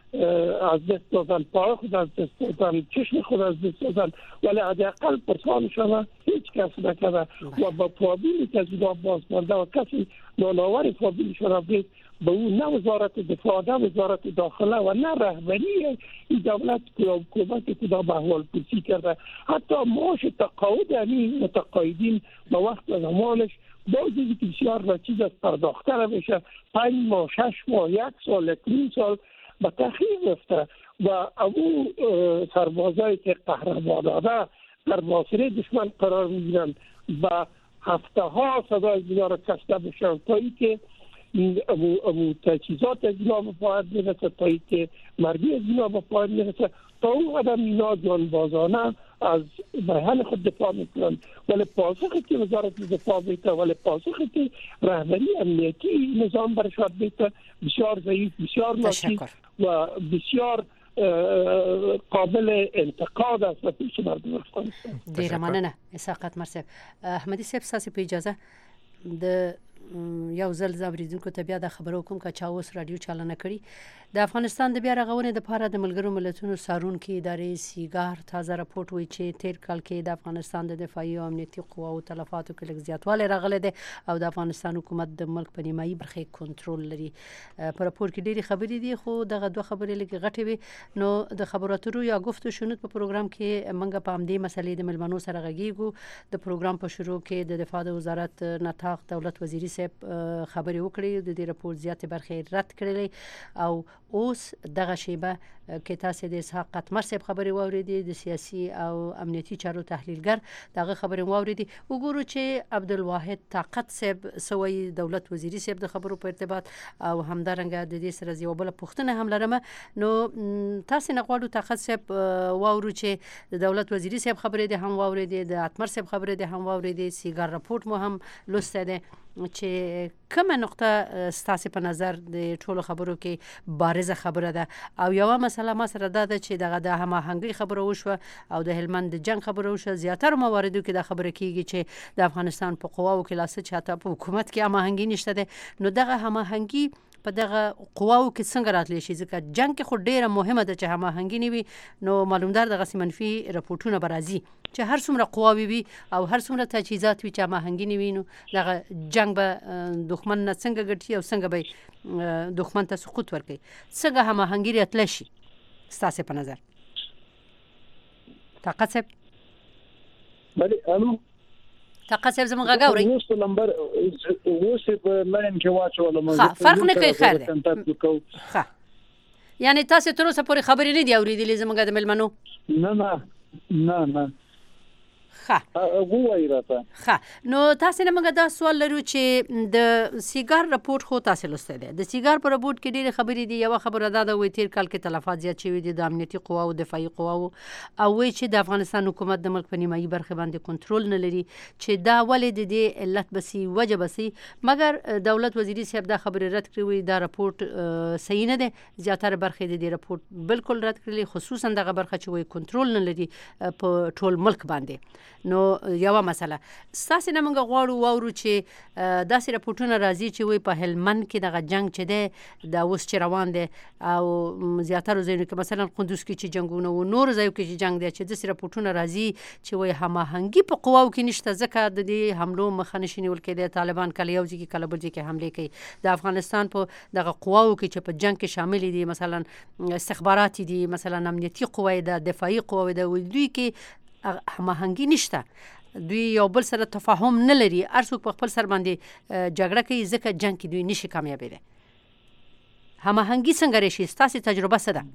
از دست دادن، پای خود از دست دادن، چشم خود از دست دادن، ولی حداقل پرسانشان هیچ کس نکرده و با فامیلی که از اینا باز مانده و کسی ناناور فامیلشان را دید به اون نه وزارت دفاع، نه وزارت داخله و نه رهبری این دولت که حکومت کدا به احوال پرسی کرده. حتی معاش تقاعد یعنی متقاعدین به وقت زمانش بازی که بسیار نچیز از پرداخته نمیشه، پنج ماه، شش ماه، یک سال، یک نیم سال به تأخیر رفته و اون سربازایی که قهرمانانه در محاصره دشمن قرار میگیرند و هفته ها صدای اینا را کشته بشن تا ای که امو تجهیزات از اینا به پایان میرسه، تا ای که مرگی از اینا به پایان میرسه، تا اون قدم اینا جانبازانه از بیان خود دفاع میکنن. ولی پاسخی که وزارت دفاع بیته، ولی پاسخی که رهبری امنیتی نظام برشاد بیته بسیار ضعیف، بسیار ناچیز و بسیار قابل انتقاد است و پیش مردم افغانستان. ډیره مننه اسحاق مرسب. احمدي صاحب تاسو په اجازه د یو ځل زبریدونکو ته بیا د خبرو کوم که چا اوس رادیو چالانه کړي. د افغانستان د بیا رغونې لپاره د ملګرو ملتونو څارونکي ادارې سیګار تازه راپورټ وایي چې تیر کال کې د افغانستان د دفاعي او امنیتي قواو تلفاتو کې لږ زیاتوالی راغلی دی او د افغانستان حکومت د ملک په نیمایي برخې کنټرول لري. په راپور کې ډېرې خبرې دي خو دغه دوه خبرې لږ غټې وي. نو د خبرو اترو یا گفت و شنود په پروګرام کې موږ په همدې مسلې د ملمنو سره غږیږو. د پروګرام په شروع کې د دفاع د وزارت نطاق دولت وزیري صاحب خبرې وکړې، د دې راپور زیاتې برخې رد کړلې او اوس دغه شیبه کې تاسو د اسحاق قطمر صاحب خبرې واوریدې، د سیاسي او امنیتي چارو تحلیلګر دغه خبرې واوریدې. وګورو چې عبدالواحد طاقت صاحب سوی دولت وزیري صاحب د خبرو په ارتباط او همدارنګه د دې سره یو بل پوښتنه هم لرم. نو تاسو نه غواړو طاقت صاحب واورو چې د دولت وزیري صاحب خبرې ده هم واوریدې، د قطمر صاحب خبرې ده هم واوریدې، سیګار راپورټ مو هم لوسته ده چې کومه نقطه ستاسو په نظر د ټولو خبرو کې بارزه خبره ده او یو مسله ما سره ده چې دغه د هماهنګي خبره وشوه او د هلمند د جنگ خبره وشوه. زیاتره مواردو کې د خبره کیږي چې د افغانستان په قواو کې لاسه چاته په حکومت کې هماهنګي نشته ده. نو دغه هماهنګي په دغه قواو کې څنګه راتلی شي؟ ځکه جنگ کې خو ډیره مهمه ده چې هماهنګي نه وي. نو معلومدار دغه منفي راپورټونه برازي چې هر څومره قواوي وي او هر څومره تجهیزات وي چې هماهنګي نه وي، نو دغه جنگ به دښمن نه څنګه ګټي او څنګه به دښمن ته سقوط ورکړي. څنګه هماهنګي راتلی شي ستاسو په نظر؟ طاقت صاحب. بله الو طاقت صاحب زموږ غږ اورئ؟ اوس نمبر اوس په لاین کې واچولم. ښه فرق نه کوي، خیر دی. ښه یعنی تاسو تر اوسه پورې خبرې نه دي اورېدلې زموږ د مېلمنو؟ نه نه نه نه ښه ووایي راته. ښه نو تاسو نه موږ دا سوال لرو چې د سیګار راپورټ خو تاسو لوستی دی. د سیګار په راپورټ کې ډېرې خبرې دي. یوه خبره دا ده وایي تیر کال کې تلفات زیات شوي دي د امنیتي قواو دفاعي قواو او وایي چې د افغانستان حکومت د ملک په نیمایي برخې باندې کنټرول نه لري چې دا ولې د دې علت بسي وجه بسي. مګر دولت وزیري صاحب دا خبرې رد کړې وي دا راپورټ صحیح نه دی. زیاتره برخې د دې راپورټ بالکل رد کړلې، خصوصا دغه برخه چې وایي کنټرول نه لري په ټول ملک باندې. نو یوه مسله ستاسو نه موږ غواړو واورو چې داسې راپورټونه راځي چې وایي په هلمند کې دغه جنګ چې دی دا اوس چې روان دی او زیاترو ځایونو کې مثلا قندوز کې چې جنګونه و، نورو ځایو کې چې جنګ دی، چې داسې راپورټونه راځي چې وایي هماهنګي په قواو کې نشته ځکه د دې حملو مخه نشي نیول کېدی. طالبان کله یو ځای کې کله بل ځای کې حملې کوي. د افغانستان په دغه قواو کې چې په جنګ کې شامل دي مثلا استخباراتي دي، مثلا امنیتي قواوې ده، دفاعي قواوې ده، دوی کې هماهنګي نشته. دوی یو بل سره تفاهم نه لري، هر څوک په خپل سر باندې جګړه کوي ځکه جنګ کې دوی نشي کامیابېدی. هماهنګي څنګه راشي؟ ستاسو تجربه څه ده؟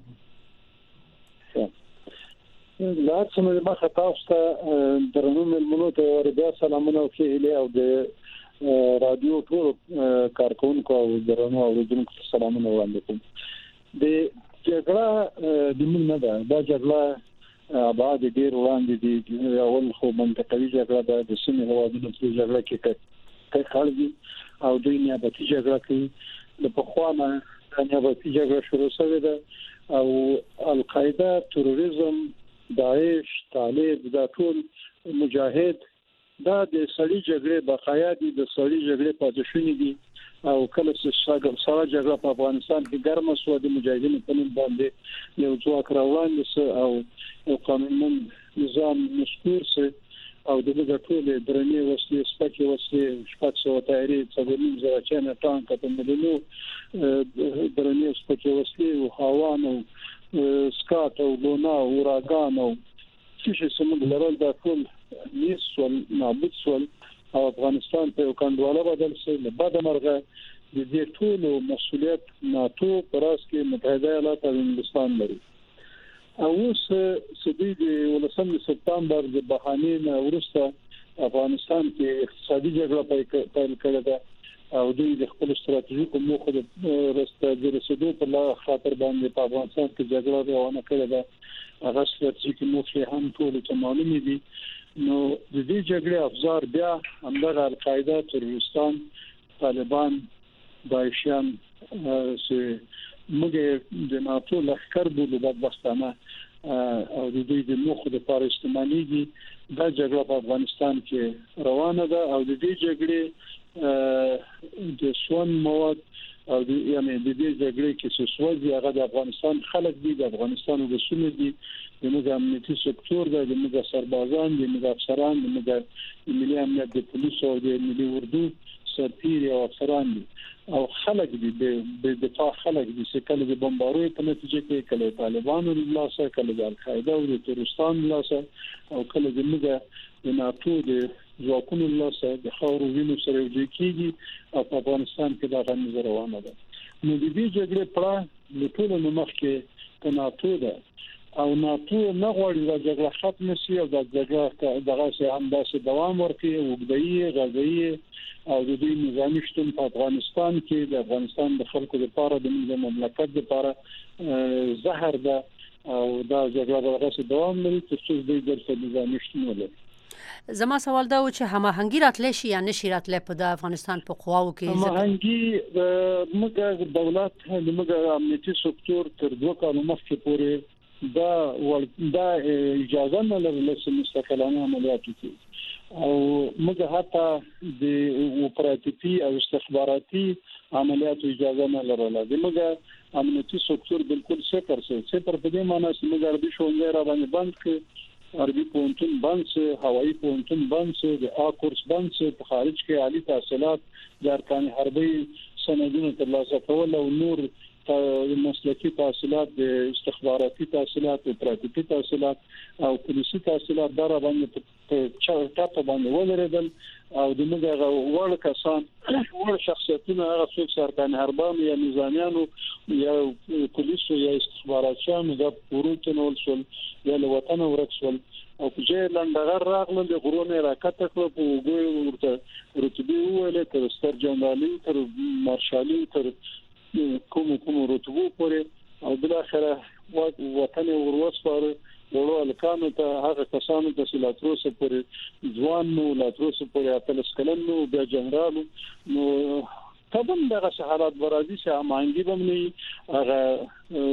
لا څنګه ما تاسو ته درنو ملمنو ته وربیا سلامونه او ښه او د رادیو ټول کارکونکو او درنو اوریدونکو سلامونه وړاندې کوم. د جګړه د موږ نه ده، دا جګړه بعد ډیر وړاندې دي. اول خو منطقوي جګړه ده، د سیمې هوادونو په جګړه کې کې خالدي او دوی نیابتي جګړه کوي. د پخوانه د نیابتي جګړه شروع شوې ده او القاعده، تروریزم، داعش، طالب، دا ټول مجاهد دا د سړي جګړې بقایا دي، د سړي جګړې پاتې شونې دي. او کله چې شاګرد سره جګړه په افغانستان کې ګرمه شو د مجاهدینو په نوم باندې یو ځواک راوړاندې او یو قانونمن نظام مشکور سي او دغه ټول درنې وسلې سپکې وسلې شپږ سوه تایري څلورنیم زره چنه ټانک په مليونو درنې سپکې وسلې او هاوان او سکات او لونا او اوراګان او چې څه لرل د ټول نیسول نابود سول او افغانستان په کندواله بدل شي له بعد مرغه د دې ټول مسولیت ناتو پراس کې متحده ایالات او هندستان لري او اوس سدي د ولسم سپتمبر د بهانې ورسته افغانستان کې اقتصادي جګړه پیل کړې ده او د خپل ستراتیژیکو موخو د رسته د رسیدو په لاره خاطر باندې په افغانستان کې جګړه روانه کړې ده هغه ستراتیژیکي موخې هم ټول ته معلومې دي نو د دې جګړې افزار بیا همدغه القاعده تروریستان طالبان داعشیان چې موږ د ناتو لخر بوله د بدبختانه او د دې د مخه د لپاره استعماليږي دا جګړه په افغانستان کې روانه ده او د دې جګړې د سون مواد او د یعنی د دې جګړې کې څه سوځي هغه د افغانستان خلک دي د افغانستان وسونه دي د موږ امنیتي سکتور د موږ سربازان دي موږ افسران دي موږ ملي امنیت د پولیسو او د ملي اردو سرتیري او افسران دي او خلک دي د دفاع خلک دي چې کله د بمبارۍ په نتیجه کې کله طالبانو لاسه کله د القاعده او د تروریستان لاسه او کله د موږ د ناتو د ځواکونو لاسه د خاورو وینو سره یو کېږي او په افغانستان کې دا غنځ روانه ده نو د دې جګړې پړه د ټولو مخ کې په ناتو ده او ناتو نه غواړي دا جګړه ختم شي او دا جګړه دغه څه هم داسې دوام ورکړي وګړي غزوي او د دې نظامی شتون په افغانستان کې د افغانستان د خلکو لپاره د مملکت لپاره زهر ده او دا جګړه به غوښه دوام لري تر څو د دې نظامی شتون ولري زما سوال دا و چې هماهنګي راتلی شي یا نشي راتلی په د افغانستان په قواو کې هماهنګي موږ دولت موږ امنیتي سکتور تر دوه کالو مخکې پورې دا ول دا اجازه نه لرله چې مستقلانه عملیات وکړي او موږ حتی د اپراتیفي او استخباراتي عملیاتو اجازه نه لرله د موږ امنیتي سکتور بالکل صفر سي صفر په دې معنی چې موږ عربي شونځه را باندې بند کړ عربي پونتون بند سي هوایي پونتون بند سي د اکورس بند سي په خارج کې عالی تحصیلات د ارکان حربي سندونو ترلاسه کول او نور مسلکی تحصیلات د استخباراتي تحصیلات او پراتیکي تحصیلات او پولیسي تحصیلات دره باندې په چاته باندې ولرېدل او د موږ وړ کسان وړ شخصیتونه هغه څوک سرکان هربان یا نظامیانو یا پولیسو یا استخباراتیانو د پروتین ولسل یا له وطن ورکسل او په ځای لندغه راغله د غرونه راکته کړو په وګړو ورته رتبه ویل تر ستر جنرالي تر مارشالي تر کوم کوم رتبو پورې او بل اخره وطن وروسپاره ورو الکانو ته هغه کسانو د سلاتروس پورې ځوان نو لاتروس پورې اتل سکلن نو د جنرالو نو طبعا دغه حالات برازي چې امانګي بمني هغه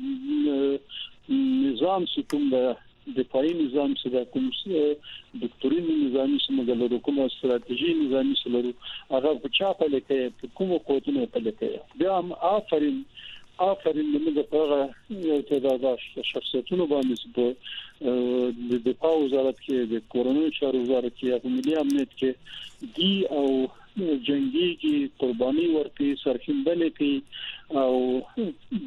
نظام چې کوم د دفاعي نظام چې د کوم دکتورین نظامي چې موږ له کومه ستراتیژي نظامي سره هغه په چا په لکه کومه قوتونه په لکه بیا هم آفرین آفرین موږ په هغه یو تعداد شخصیتونو باندې په د دفاع وزارت کې د کورونو چارو وزارت کې او ملي امنیت کې دی او جنگي کې قرباني ورکړي سرخیندنه کوي او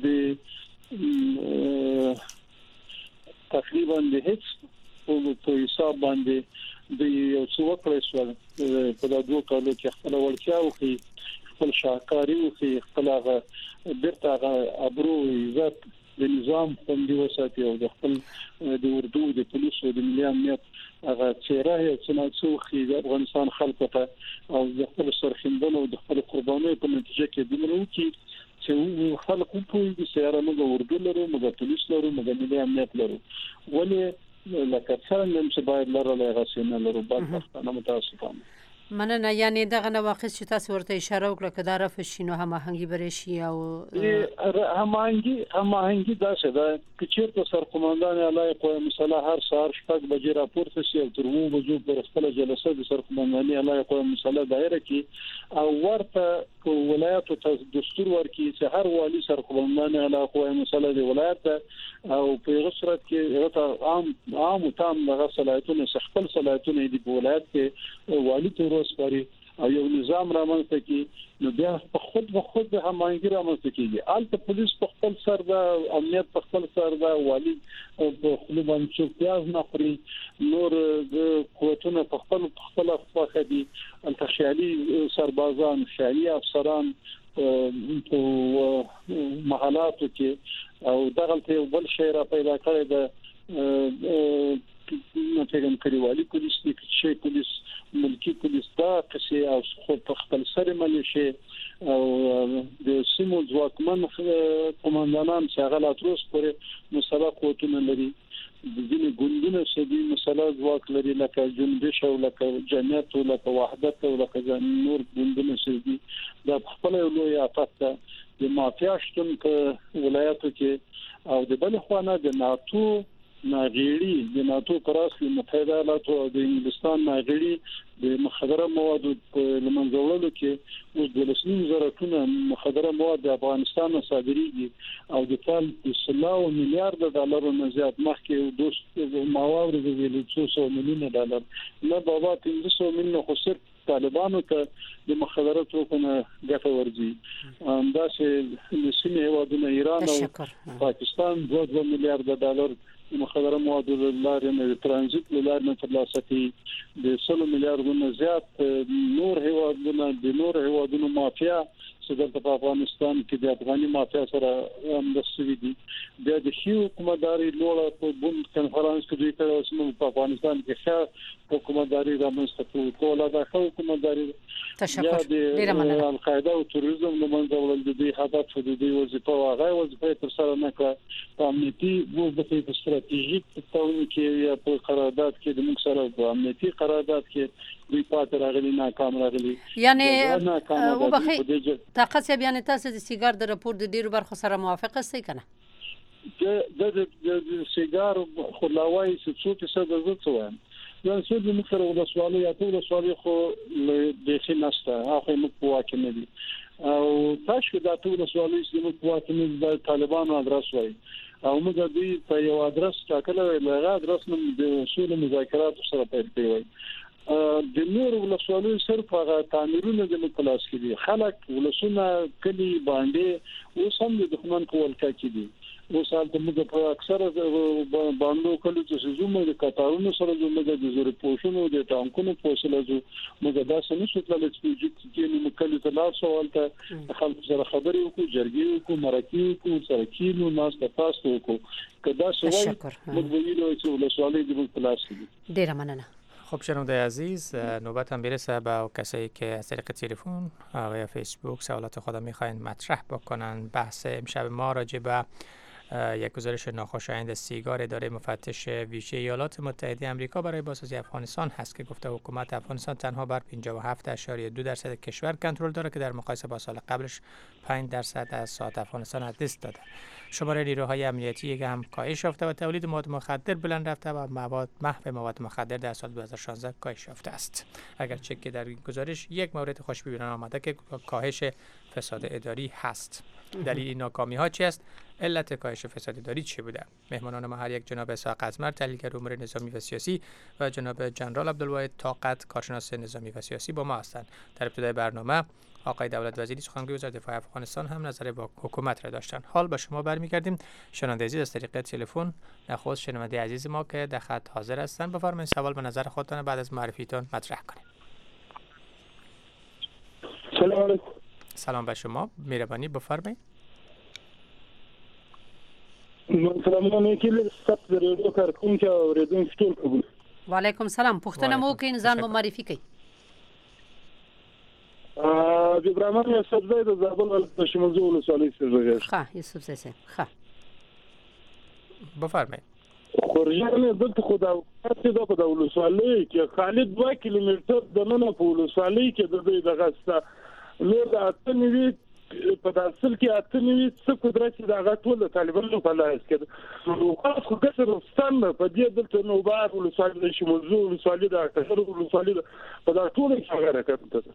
د تقریبا د هیڅ په حساب باندې د یو څو کړی سو په دغه کالو کې خپل ورچا او خپل شاکاری او خپل هغه بیرته هغه ابرو عزت د نظام خوندي وساتي او د خپل د اردو د پولیسو د ملي امنیت هغه چیرې چې نو څو د افغانستان خلکو ته او د خپل سرخیندنه او د خپل قربانۍ په نتیجه کې د منو کې چې خلک په دې سره موږ اردو لرو موږ پولیس لرو موږ ملي امنیت لرو ولې لکه څنګه چې باید لرله غسینه لرو بعد وخت نه متاسفانه مننه. یعنی دغه نواقص چې تاسو ورته اشاره وکړه که دا رفع شي نو هماهنګي به راشي او هماهنګي هماهنګي داسې ده چې چیرته سرقومندان علی قوه مسلح هر سهار شپږ بجې راپورته شي او تر اووه بجو پورې خپله جلسه د سرقومنداني علی قوه مسلح دایره کړي او ورته ولایتو ته دستور ورکړي چې هر والی سرقومندان علی قوه مسلح د ولایت او په هغه صورت کې هغه ته عام عام تام دغه صلاحیتونه خپل صلاحیتونه دي په ولایت کې والی ته وسپاري او یو نظام رامنځته کی نو بیا په خود په خود د هماهنګي رامنځته کیږي. البته پولیس په خپل سر دا امنیت په خپل سر دا والی او په خپل باندې چې پیاز نه خوري نور د قوتونو په خپل خپل خواخه دي انتشالي سربازان شالي افسران په محلاتو کې او دغه ته بل شی را پیدا کړی د نو پیغام کړیوالي پولیس دي چې پولیس ملکی پولیس دا چې او خو په خپل سره ملي او د سیمو ځواکمن قومندانان چې هغه لاتروس پورې مسله قوتونه لري د ځینې ګوندونو چې دي مسله ځواک لري لکه جنبش او لکه جمعیت او لکه وحدت او لکه نور ګوندونه چې دي دا خپل لوی افت د مافیا شتون په ولایتو کې او د بل خوانه د ناتو ناغيري د ناتو پراسي متحده ایالات او د انګلستان ناغيري د مخدره مواد په لمنځولو کې اوس د لسنیم زراتونه مخدره مواد د افغانستان صادريږي او د کال سلاو میلیارډ ډالر نه زیات مخکې دوست ماوار د ویلو څو سو میلیون ډالر نه بابا پنځه سوه میلیون خو صرف طالبانو ته د مخدره توکو نه ګټه ورځي دا چې د سیمې هیوادونو ایران او پاکستان دوه دوه میلیارډ ډالر مخدره مواد د لارې نه ترانزیت لارې نه ترلاسه کوي د سلو میلیارډونو زیات نور هیوادونو د نور هیوادونو مافیا چې د افغانستان کې د افغاني مافیا سره همدستي دي د هیو حکومتداري لوړه په بوند کنفرانس کې دوی ته اوسمو په افغانستان کې ښه حکومتداري رامنځته کوله دا ښه حکومتداري تشکر ډیره مننه. القاعده او تروریزم د منځه وړل د دې هدف د دې وظیفه او هغه وظیفه تر سره نه کړه په امنیتي وظیفه په ستراتیژیک تطور کې یا په قرارداد کې د موږ سره په امنیتي قرارداد کې دوی پاتې راغلي ناکام راغلي یعنی وبخي طاقت سی بیان تاسو د سیګار د راپور د ډیرو برخو سره موافق استئ کنه د د سیګار خلاوي څو څه د زړه وایم دا څه د مخره ولا سوالي یا ټول سوالي خو د خناسته هغه مو پواکه نه دي او تاسو دا ټول سوالي چې مو پواکه نه د طالبانو ادرس وای او موږ د دې په یو ادرس ټاکل وی لغه ادرس نوم د اصول مذاکرات سره پیل کوي د نور ولسوالۍ صرف هغه تعمیرونه د پلاس کې دي خلک ولسونه کلی باندې اوس هم د دښمن په ولکه کې دي اوس حالت موږ په اکثره باندې کله چې زموږ د قطارونو سره زموږ د زور پوښونو د ټانکونو په وسیله زو موږ دا څه نشو تللی چې چې موږ کله ته لا سوال ته خلک سره خبرې وکړو جرګې وکړو مرکې وکړو سره کینو ناس ته تاسو وکړو کدا سوال موږ ویلو چې ولسوالۍ د پلاس کې دي. ډیره مننه. خب شنونده عزیز نوبت هم برسه به کسایی که از طریق تلفن و یا فیسبوک سوالات خود میخواین مطرح بکنن. بحث امشب ما راجع به یک گزارش ناخوشایند سیگار اداره مفتش ویژه ایالات متحده آمریکا برای بازسازی افغانستان هست که گفته حکومت افغانستان تنها بر پنجاه و هفت اشاریه دو درصد کشور کنترل داره که در مقایسه با سال قبلش پنج درصد از ساعت افغانستان از دست داده. شماره نیروهای امنیتی هم کاهش یافته و تولید مواد مخدر بلند رفته و مواد محو مواد مخدر در سال دو هزار و شانزده کاهش یافته است. اگرچه که در این گزارش یک مورد خوشبینانه آمده که کاهش فساد اداری هست. دلیل این ناکامی ها چی است؟ علت کاهش فساد اداری چی بوده؟ مهمانان ما هر یک جناب اسحاق ازمر تحلیلگر امور نظامی و سیاسی و جناب جنرال عبدالواحد طاقت کارشناس نظامی و سیاسی با ما هستند. در ابتدای برنامه آقای دولت وزیری سخنگوی وزارت دفاع افغانستان هم نظر با حکومت را داشتند. حال به شما برمیگردیم. شنونده عزیز از طریق تلفن نخست شنونده عزیز ما که در خط حاضر هستند بفرمایید سوال به نظر خودتان بعد از معرفیتون مطرح کنید. سلام علیکم. سلام به شما. مهربانی بفرمایید. سلام علیکم. ست ریډیو کارکونکو اوریدونکو ټول قبول. وعلیکم سلام. پوښتنه مو کې ځان مو معرفي کړئ. ا ابراهیم یوسف زید د زابل ولایت شمولزو ولسوالۍ څخه راغلی. ښه یوسف زید ښه بفرمایید. خورجانه دلته خو دا چې دا په ولسوالۍ کې خالد دوه کیلومتر د نن په ولسوالۍ کې د دې دغه ستا نور د اتنوي په داسل کې اتنوي څه قدرت د هغه ټول طالبانو په لاس کې نو خو کسرستان په دې دلته نو بار ولسوالۍ د شمولزو ولسوالۍ د اکثر ولسوالۍ په دا ټول کې هغه راکړه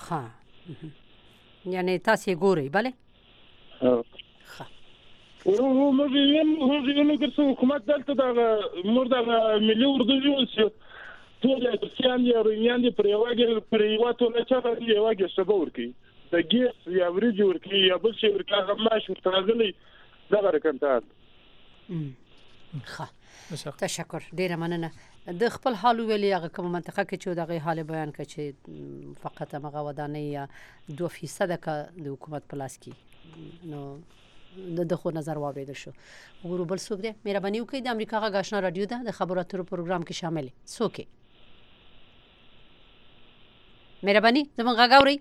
ها یعنی تاسو ګورئ bale ها ورو مو وینم هو وینم چې حکومت دلته د مور د ملي اردو یو ټول د سیان یا رومیان دی پرېواګل پرېواتو نه چا دی واګه شبور کی د ګیس یا ورج ورکی یا بل شي ورکا غماش ورتغلی دا ورکنټات ښه تشکر ډیره مننه د خپل حال ویلي هغه کوم منطقه کې چې دغه حال بیان کړي چې فقط هغه ودانۍ یا دو فیصد د حکومت پلاس کې نو د دغه نظر واوریدل شو ورو بل څوک دی مهرباني وکړئ د امریکا غا آشنا رادیو ده د خبرو اترو پروګرام کې شامل څوک مهرباني زموږ غا غاوري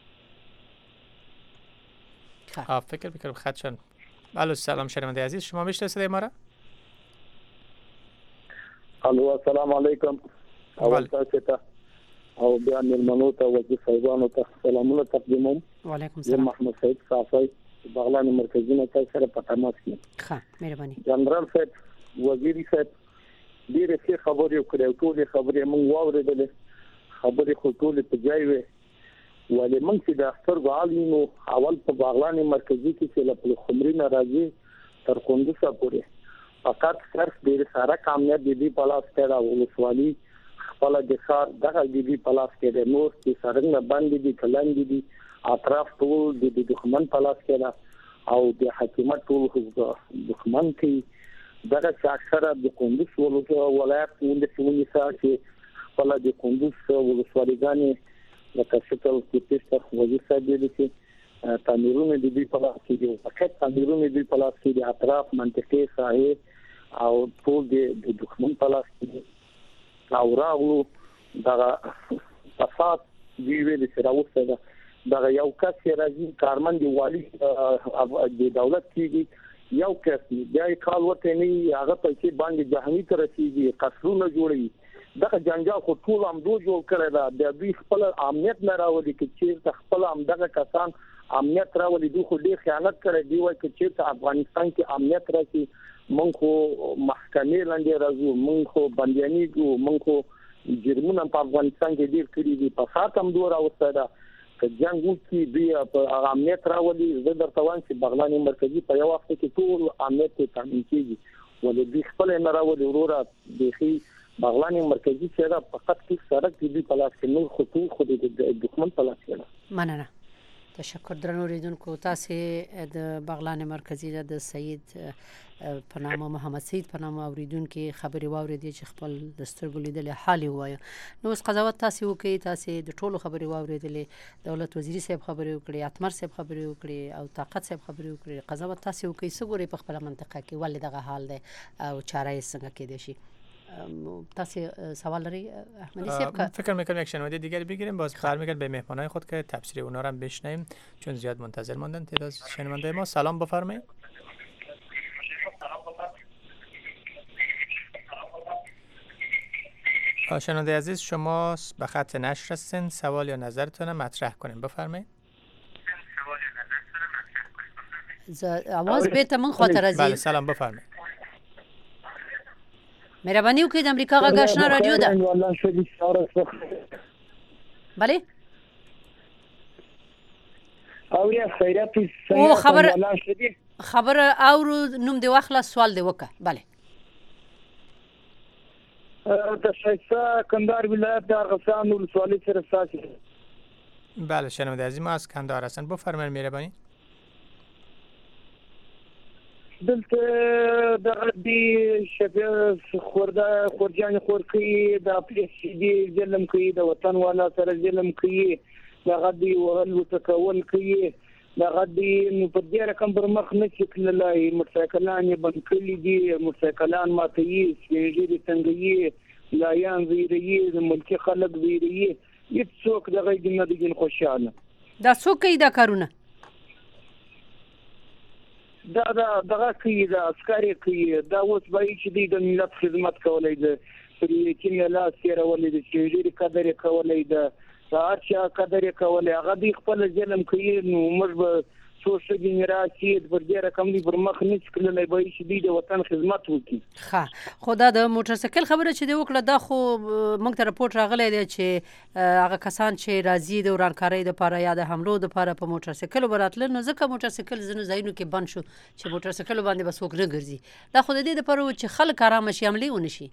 ها فکر می‌کنم خدشان الو سلام شنونده عزیز شما میشناسید ما را الو السلام علیکم اول تاسو ته او بیا ملمنو ته وځي صاحبانو ته سلامونه تقدیموم وعلیکم السلام محمد سعید صافی بغلان مرکزی نه سره په تماس کې ښه مهرباني جنرال صاحب وزیر صاحب ډیره ښه خبرې وکړې ټول خبرې موږ واورېدلې خبرې خو ټول په ځای وي ولې موږ چې د اختر غالینو اول په بغلان مرکزی کې چې له خمري ناراضي تر کندوسا پورې فقط صرف ډیر سارا کامیاب دي دی پلاس کړه ولسوالي خپل د ښار دغه دي پلاس کړه نور چې سرنګ باندې دي کلان دي اطراف ټول د دښمن پلاس کړه او د حکومت ټول دښمن کې دغه اکثره د کندوز ولایت ولسوالي چې خپل د کندوز ولسوالۍ لکه شکل کې پېښه وزیر صاحب دې چې تعمیرونه د دې په لاس کې دي فقط تعمیرونه د دې په لاس کې دي اطراف منطقې ساحې او ټول د دښمن په لاس کې دي او راغلو دا فساد دی ویل چې راوځي دا یو کس راځي کارمن دی والی د دولت کې یو کس دی کال وته نه هغه پیسې باندې جهاني تر رسیدي قصرونه جوړي دغه جنجال خو ټول هم دوه جوړ کړی دا د دوی خپل امنیت نه راوړي چې خپل هم دغه کسان امنیت راوړي دوی خو ډیر خیانت کړی دی وایي چې افغانستان کې امنیت راشي مونږ خو محکمې لاندې راځو مونږ خو بندياني کو مونږ خو جرمونه په افغانستان کې ډیر کړی دي په خاطر هم دوه راوځي دا چې جنگ وکړي دی په امنیت راوړي زه درته وایم چې بغلان مرکزی په یو وخت کې ټول امنیت تامین کیږي ولې دوی خپل نه راوړي وروره بيخي بغلان مرکزی چې فقط کې سړک دی په لاس کې نو خطو خو د دښمن په لاس کې مننه تشکر درنو ریدونکو تاسو د بغلان مرکزی د سید په نامه محمد سید په نامه اوریدونکو خبري واوریدي چې خپل دستورګو لیدل حالي وایي نو اوس قضاوت تاسو وکي تاسو د ټولو خبري واوریدلې دولت وزیر صاحب خبري وکړي اتمر صاحب خبري وکړي او طاقت صاحب خبري وکړي قضاوت تاسو وکي سګوري په خپل منطقه کې ولې دغه حال دی او چاره یې څنګه کېدای شي تاسو سوال لري احمدی صاحب فکر میکنم یک شنونده دیگری بگیریم باز برمیگردیم به مهمانای خود که تفسیر اونا رو هم بشنویم چون زیاد منتظر ماندن تعداد شنونده ما سلام بفرمایید شنونده عزیز شما به خط نشر هستین سوال یا نظرتون مطرح کنین بفرمایید آواز بیرته من خاطر از بله سلام بفرمایید مهرباني وکړئ د امریکا غا آشنا رادیو ده بله او یا خیرات او خبر خبر او نوم دی واخله سوال دی وکه بله د شایسته کندهار ولایت د ارغسان ولسوالۍ سره ساتي بله شنونده عزیز ما از کندهار هستن بفرمایید مهربانی دلته د دې شپه خورده خورجان خورکی د پریسیدي ظلم کوي د وطن والا سره ظلم کوي د غدي وهل وتکول کوي د غدي نو په دې رقم پر مخ نه چکللای موټرسایکلان یې بند کړي دي موټرسایکلان ماتي سپینجری څنګه لایان زیری د ملکی خلک زیری هیڅ څوک دغه دې نه دي خوشاله دا څوک کوي دا کارونه دا دا دغه کوي د عسکري کوي دا اوس به چې د ملت خدمت کولای دی پرې کې لا سیره ولې د چیرې قدر کولای دی هر چا قدر کولای هغه د خپل ظلم کوي نو موږ به څو جنراسي پر دې رقم دی پر مخ نه کړلای به چې د وطن خدمت وکړي. ښه خو دا د موټر سایکل خبره چې دی وکړه دا خو موږ ته رپورټ راغلی دی چې هغه کسان چې راځي د ورانکارۍ دپاره یا د حملو دپاره په موټر سایکلو به راتلل نو ځکه موټر سایکل ځینو ځایونو کې بند شو چې موټر سایکلو باندې به څوک نه ګرځي. دا خو د دې دپاره و چې خلک ارامه شي حملې ونه شي.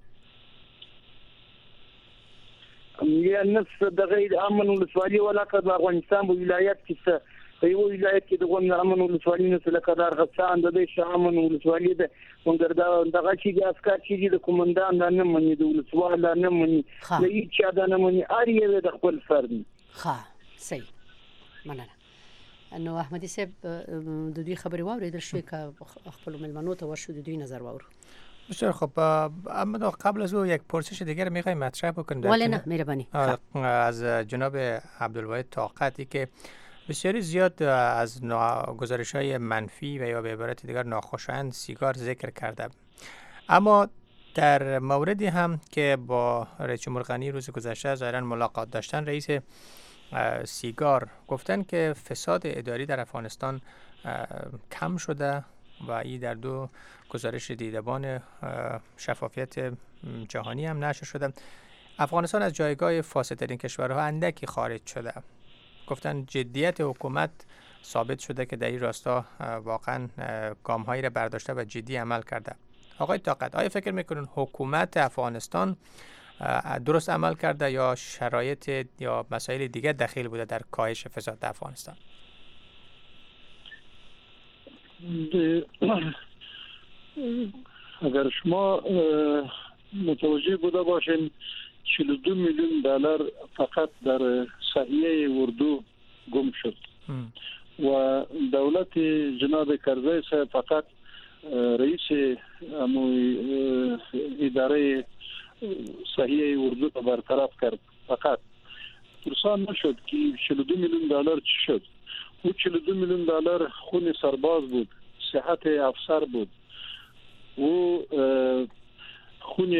یا نفس د غیر امن ولسوالي ولاکه د افغانستان په ولایت کې په یو ولایت کې د غون امن ولسوالي نه سره کدار غسان د دې شامن ولسوالي د مونږ دا دغه چې د عسكر چې د کومندان نه مني د ولسوال نه مني د هیڅ چا نه مني اړیه د خپل فرد. ښه صحیح مننه. نو احمدي صاحب د دوی خبرې واورېدل شوې که خپل ملمنو ته ورشو د دوی نظر واورو. بسیار خب. اما قبل از او یک پرسش دیگر میخوایم مطرح بکنیم. ولی نه مهربانی. از جناب عبدالواحد طاقتی که بسیاری زیاد از گزارش‌های منفی و یا به عبارت دیگر ناخوشایند سیگار ذکر کرده، اما در موردی هم که با رئیس جمهور غنی روز گذشته ظاهراً ملاقات داشتن، رئیس سیگار گفتن که فساد اداری در افغانستان کم شده و این در دو گزارش دیدبان شفافیت جهانی هم نشر شده. افغانستان از جایگاه فاسدترین کشورها اندکی خارج شده. گفتن جدیت حکومت ثابت شده که در این راستا واقعا گام‌هایی را برداشته و جدی عمل کرده. آقای طاقت، آیا فکر میکنون حکومت افغانستان درست عمل کرده یا شرایط یا مسائل دیگر دخیل بوده در کاهش فساد در افغانستان؟ اگر شما متوجه بوده باشین چهل و دو میلیون دلار فقط در صحیحه اردو گم شد و دولت جناب کرزی صاحب فقط رئیس اداره صحیحه اردو را برطرف کرد. فقط پرسان نشد که چهل و دو میلیون دلار چی شد. او چهل و دو میلیون دلار خون سرباز بود، صحت افسر بود، او خون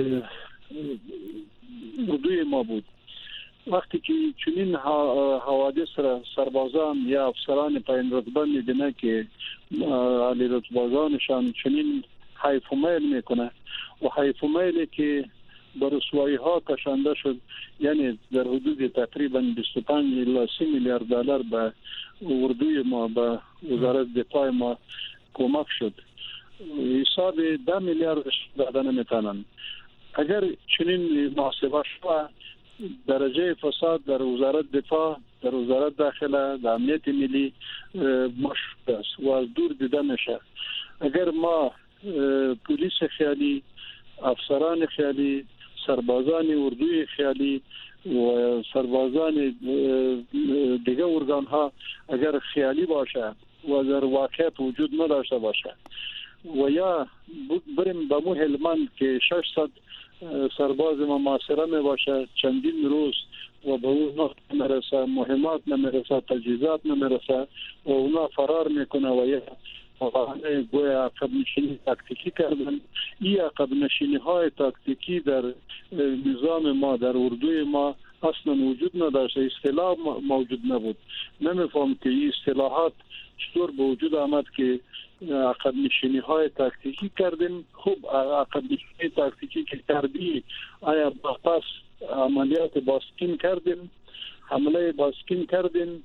اردوی ما بود. وقتی که چنین حوادث را سربازان یا افسران پایین رتبه می‌بینه که عالی رتبه‌شان چنین حیف و میل میکنه و حیف و میلی که به رسوایی ها کشانده شد، یعنی در حدود تقریبا بیست و پنج الی سی میلیارد دلار به اردوی ما، به وزارت دفاع ما کمک شد. حساب ده میلیارد داده نمیتونن. اگر چنین محاسبه شود درجه فساد در وزارت دفاع، در وزارت داخله، در امنیت ملی مشخص است و از دور دیده میشه. اگر ما پلیس خیالی، افسران خیالی، سربازان اردوی خیالی و سربازان دیگه ارگان ها اگر خیالی باشه و در واقعیت وجود نداشته باشه و یا بریم به مو هلمند که ششصد سرباز ما محاصره می باشه چندین روز و به اون نمیرسه، مهمات نمیرسه، تجهیزات نمیرسه و اونا فرار میکنه و یا گوی عقب نشینی تاکتیکی کردن. این عقب نشینی های تاکتیکی در نظام ما، در اردوی ما اصلا وجود نداشته، اصطلاح موجود نبود. نمیفهم که این اصطلاحات چطور به وجود آمد که عقب نشینی های تاکتیکی کردیم. خوب عقب نشینی تاکتیکی که کردی، آیا پس عملیات باسکین کردیم، حمله باسکین کردیم،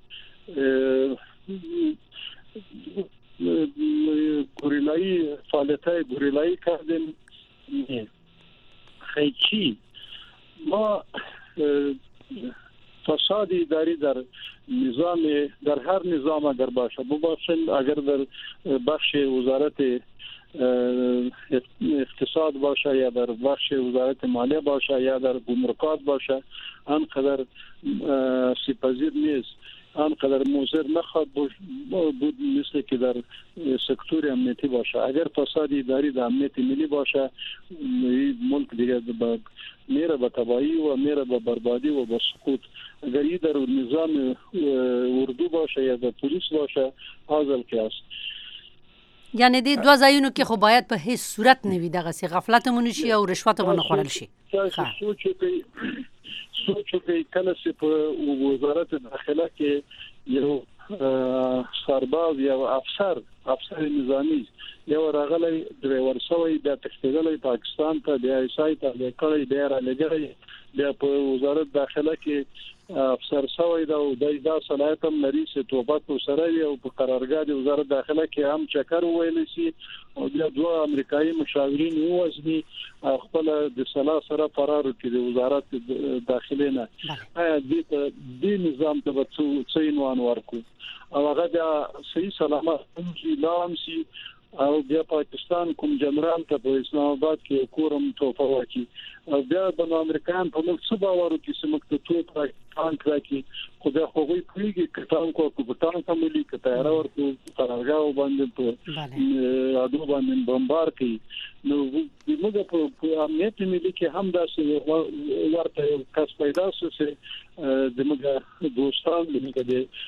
گوریلایی فعالیت های گوریلایی کردیم؟ نه. خیلی ما فساد اداری در نظام، در هر نظام اگر باشه بباشند، اگر در بخش وزارت اقتصاد باشه یا در بخش وزارت مالیه باشه یا در گمرکات باشه، آنقدر سپذیر نیست، آنقدر موثر نخواهد بود مثل که در سکتور امنیتی باشه. اگر فساد اداری در امنیت ملی باشه، ملک دیگه میره به تباهی و میره به بربادی و به سقوط. اگر این در نظام اردو باشه یا در پلیس باشه، حاضر که است. یعنی د دوه ځایونو کې خو باید په هیڅ صورت نه وي دغه سي غفلت مونږ شي او رشوت مونږ خورل شي. تاسو سوچ کوي سوچ کوي کله چې په وزارت داخله کې یو سرباز یا افسر افسر نظامی یو راغلی ډرایور شوی د تختیدلې پاکستان ته د ایسای ته د کړي ډیر لګړي د په وزارت داخله کې افسر شوی دا د دا صلاحیت هم لري چې توبات سره یو په قرارګاه د وزارت داخله کې هم چکر ویل شي او د دوه امریکایي مشاورین ووزني خپل د صلاح سره فرار کړي د وزارت داخله نه آیا د نظام ته څه عنوان ورکو او هغه د صحیح سلامت هم لام سي او بیا پاکستان کوم جنرال ته په اسلام آباد کې کورم توفه ورکړي او بیا د امریکایان په موږ څه باور وکړي چې موږ ته توپ ټانک راکړي خو دا خو وی پریږي کټان کو په ټانک عملي کټایره ورته قرارګاو باندې په اډو باندې بمبار کړي نو موږ په امنیت ملي کې هم دا څه ورته کس پیدا شو چې د موږ دوستان د موږ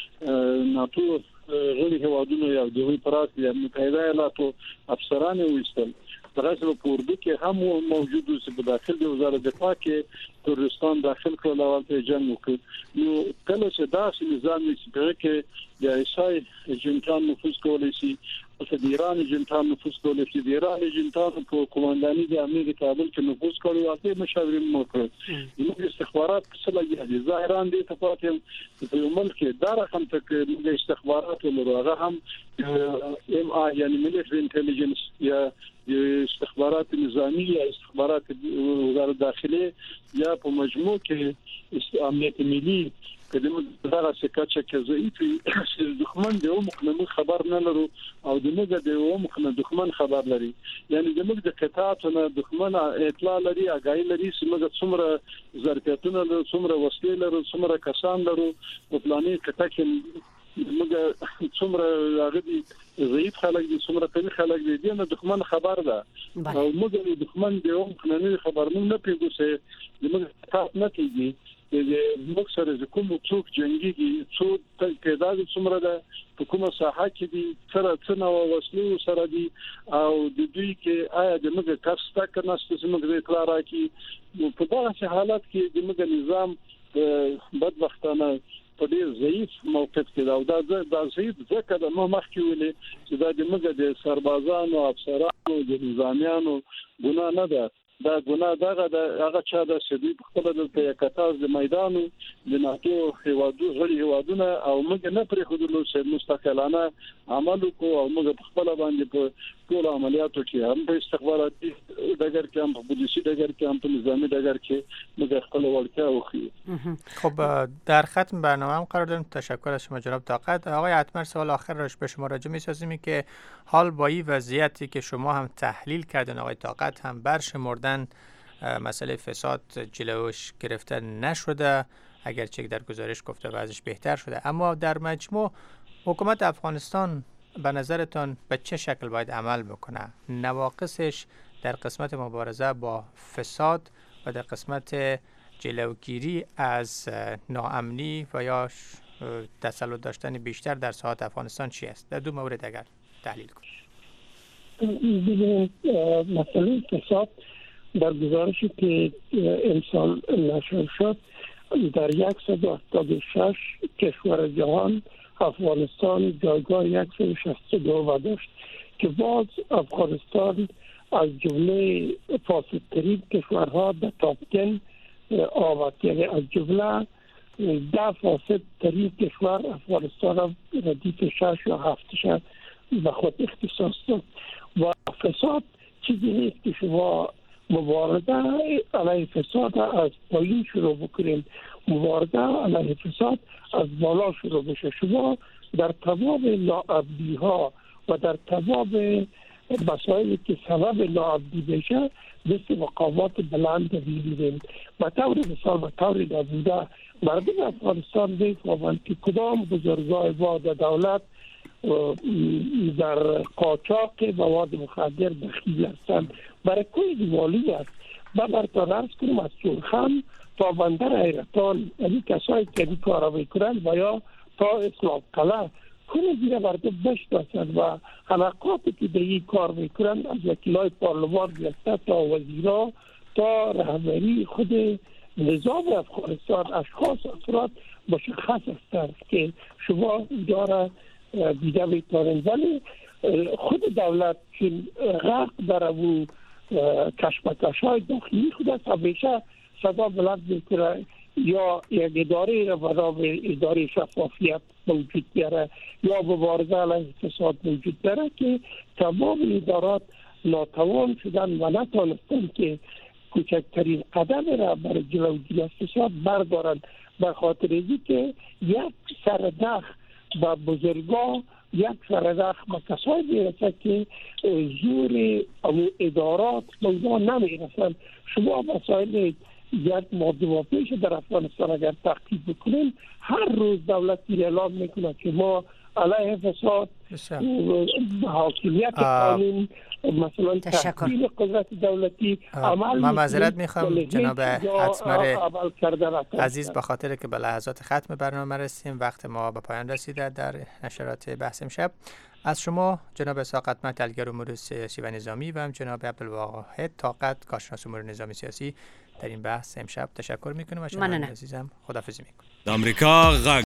د ناتو غړي هوادونو یو د وی پراخ د متحده ایالاتو افسران وستل دراسه په اردو کې هم موجود او په داخل د وزارت دفاع کې ترکستان داخل کړل او ته جنگ وکړ نو کله چې داسې نظام چې کې د ایسای جنټان نفوذ کولای شي او د ایران جنټان نفوذ کولای شي د ایران جنټان په قومنداني د امنیت کابل کې نفوذ کوي او ته مشاورین موکړي د استخبارات څه لګي د ایران د تفاهم په ملک دا رقم ته د استخبارات ولرغه هم ام آی یعنی ملټری انټيليجنس یا استخبارات نظامی یا استخبارات وزارت داخله یا په مجموع کې امنیت ملي کله دا څه چې ضعیفي چې دښمن دی او مخنه خبر نه لرو او د موږ د او مخنه دښمن خبر لري یعنی د موږ د قطاعتونه دښمن اطلاع لري اگاهی لري چې موږ څومره ظرفیتونه لرو څومره وسلې لرو څومره کسان لرو په پلاني کټه کې موږ څومره راغلي ضعیف خلک دي څومره قوي خلک دي د دښمن خبر ده او موږ د دښمن د او مخنه خبر نه پیږو چې د موږ قطاعت نه کیږي د موږ سره کوم څوک جنگيږي څو تعداد څومره ده په کومه ساحه کې دي سره څنګه وسلو سره دي او د دوی کې آیا د موږ کس تک نه ستاسو موږ اطلاع راکړي په دغه حالت کې د موږ نظام بدبختانه په ډیر ضعیف موقف کې دا او دا ضعیف ځکه د نو مخ کې ویلي چې دا د موږ د سربازانو او افسرانو د نظامیانو ګناه نه ده دا ګناه دغه د هغه چا د سدي په خپل د یکتاز د میدانو د ناتو هوادو غړي هوادونه او موږ نه پرې خودلو چې مستقلانه عمل کو او موږ په خپل باندې په ټول عملیاتو کې هم په استخباراتي ډګر کې هم په پولیسي ډګر کې هم په نظامی ډګر کې موږ خپل ورته وخی. خب در ختم برنامه هم قرار داریم. تشکر از شما جناب طاقت. آقای اتمر سوال آخر راش به شما راجع می‌سازیم که حال با این وضعیتی که شما هم تحلیل کردن آقای طاقت هم برشمردن مسئله فساد جلوش گرفته نشده اگرچه در گزارش گفته وضعش بهتر شده اما در مجموع حکومت افغانستان به نظرتان به چه شکل باید عمل بکنه؟ نواقصش در قسمت مبارزه با فساد و در قسمت جلوگیری از ناامنی و یا تسلط داشتن بیشتر در ساحات افغانستان چی است؟ در دو مورد اگر تحلیل کنید. مسئله فساد در گزارشی که امسال نشر شد در صد و هفتاد و شش کشور جهان افغانستان جایگاه صد و شصت و دو داشت که باز افغانستان از جمله فاسدترین کشورها در تاپ ده آمد، یعنی از جمله ده فاسدترین کشور افغانستان ردیف شش یا هفتش به خود اختصاص داد و فساد چیزی نیست که شما مبارزه علیه فساد از پایین شروع بکنیم، مبارزه علیه فساد از بالا شروع بشه. شما در تمام ناعبدی ها و در تمام مسائلی که سبب ناعبدی بشه دست مقامات بلند می‌بینیم. به طور مثال به طور نبوده مردم افغانستان می‌فهمند که کدام بزرگای ما در دولت در قاچاق مواد مخدر دخیل هستند. برای کوی مالی است. ما براتون عرض کنیم از سرخم تا بندر حیرتان، یعنی کسایی که این کارا میکنند و یا تا اسلام قلعه کنه زیر مردم بشناسند و حلقاتی که در این کار میکنند از وکیلای پارلمان گرفته تا وزیرا تا رهبری خود نظام افغانستان اشخاص افراد مشخص هستند که شما داره دیده میتونید، ولی خود دولت که غرق در او کشمکش های داخلی خود است همیشه صدا بلند میکنه یا یک اداره را به نام اداره شفافیت موجود داره یا مبارزه علیه اقتصاد موجود داره که تمام ادارات ناتوان شدن و نتانستن که کوچکترین قدم را برای جلوگیری از فساد بردارند، به خاطر اینکه که یک سردخ به بزرگا یک سردخ به کسایی میرسه که زور ادارات موضوع نمیرسن. شما مسائل یک ماه پیش در افغانستان اگر تحقیق بکنیم هر روز دولت اعلام میکنه که ما علیه فساد حاکمیت قانون مثلا تشکیل قدرت دولتی عمل من معذرت میخوام جناب اتمر عزیز به خاطر که به لحظات ختم برنامه رسیم، وقت ما به پایان رسیده در نشرات بحث امشب. از شما جناب اسحاق اتمر تحلیلگر امور سیاسی و نظامی و هم جناب عبدالواحد طاقت کارشناس امور نظامی سیاسی در این بحث امشب تشکر میکنم و شما عزیزم خداحافظی میکنم. آمریکا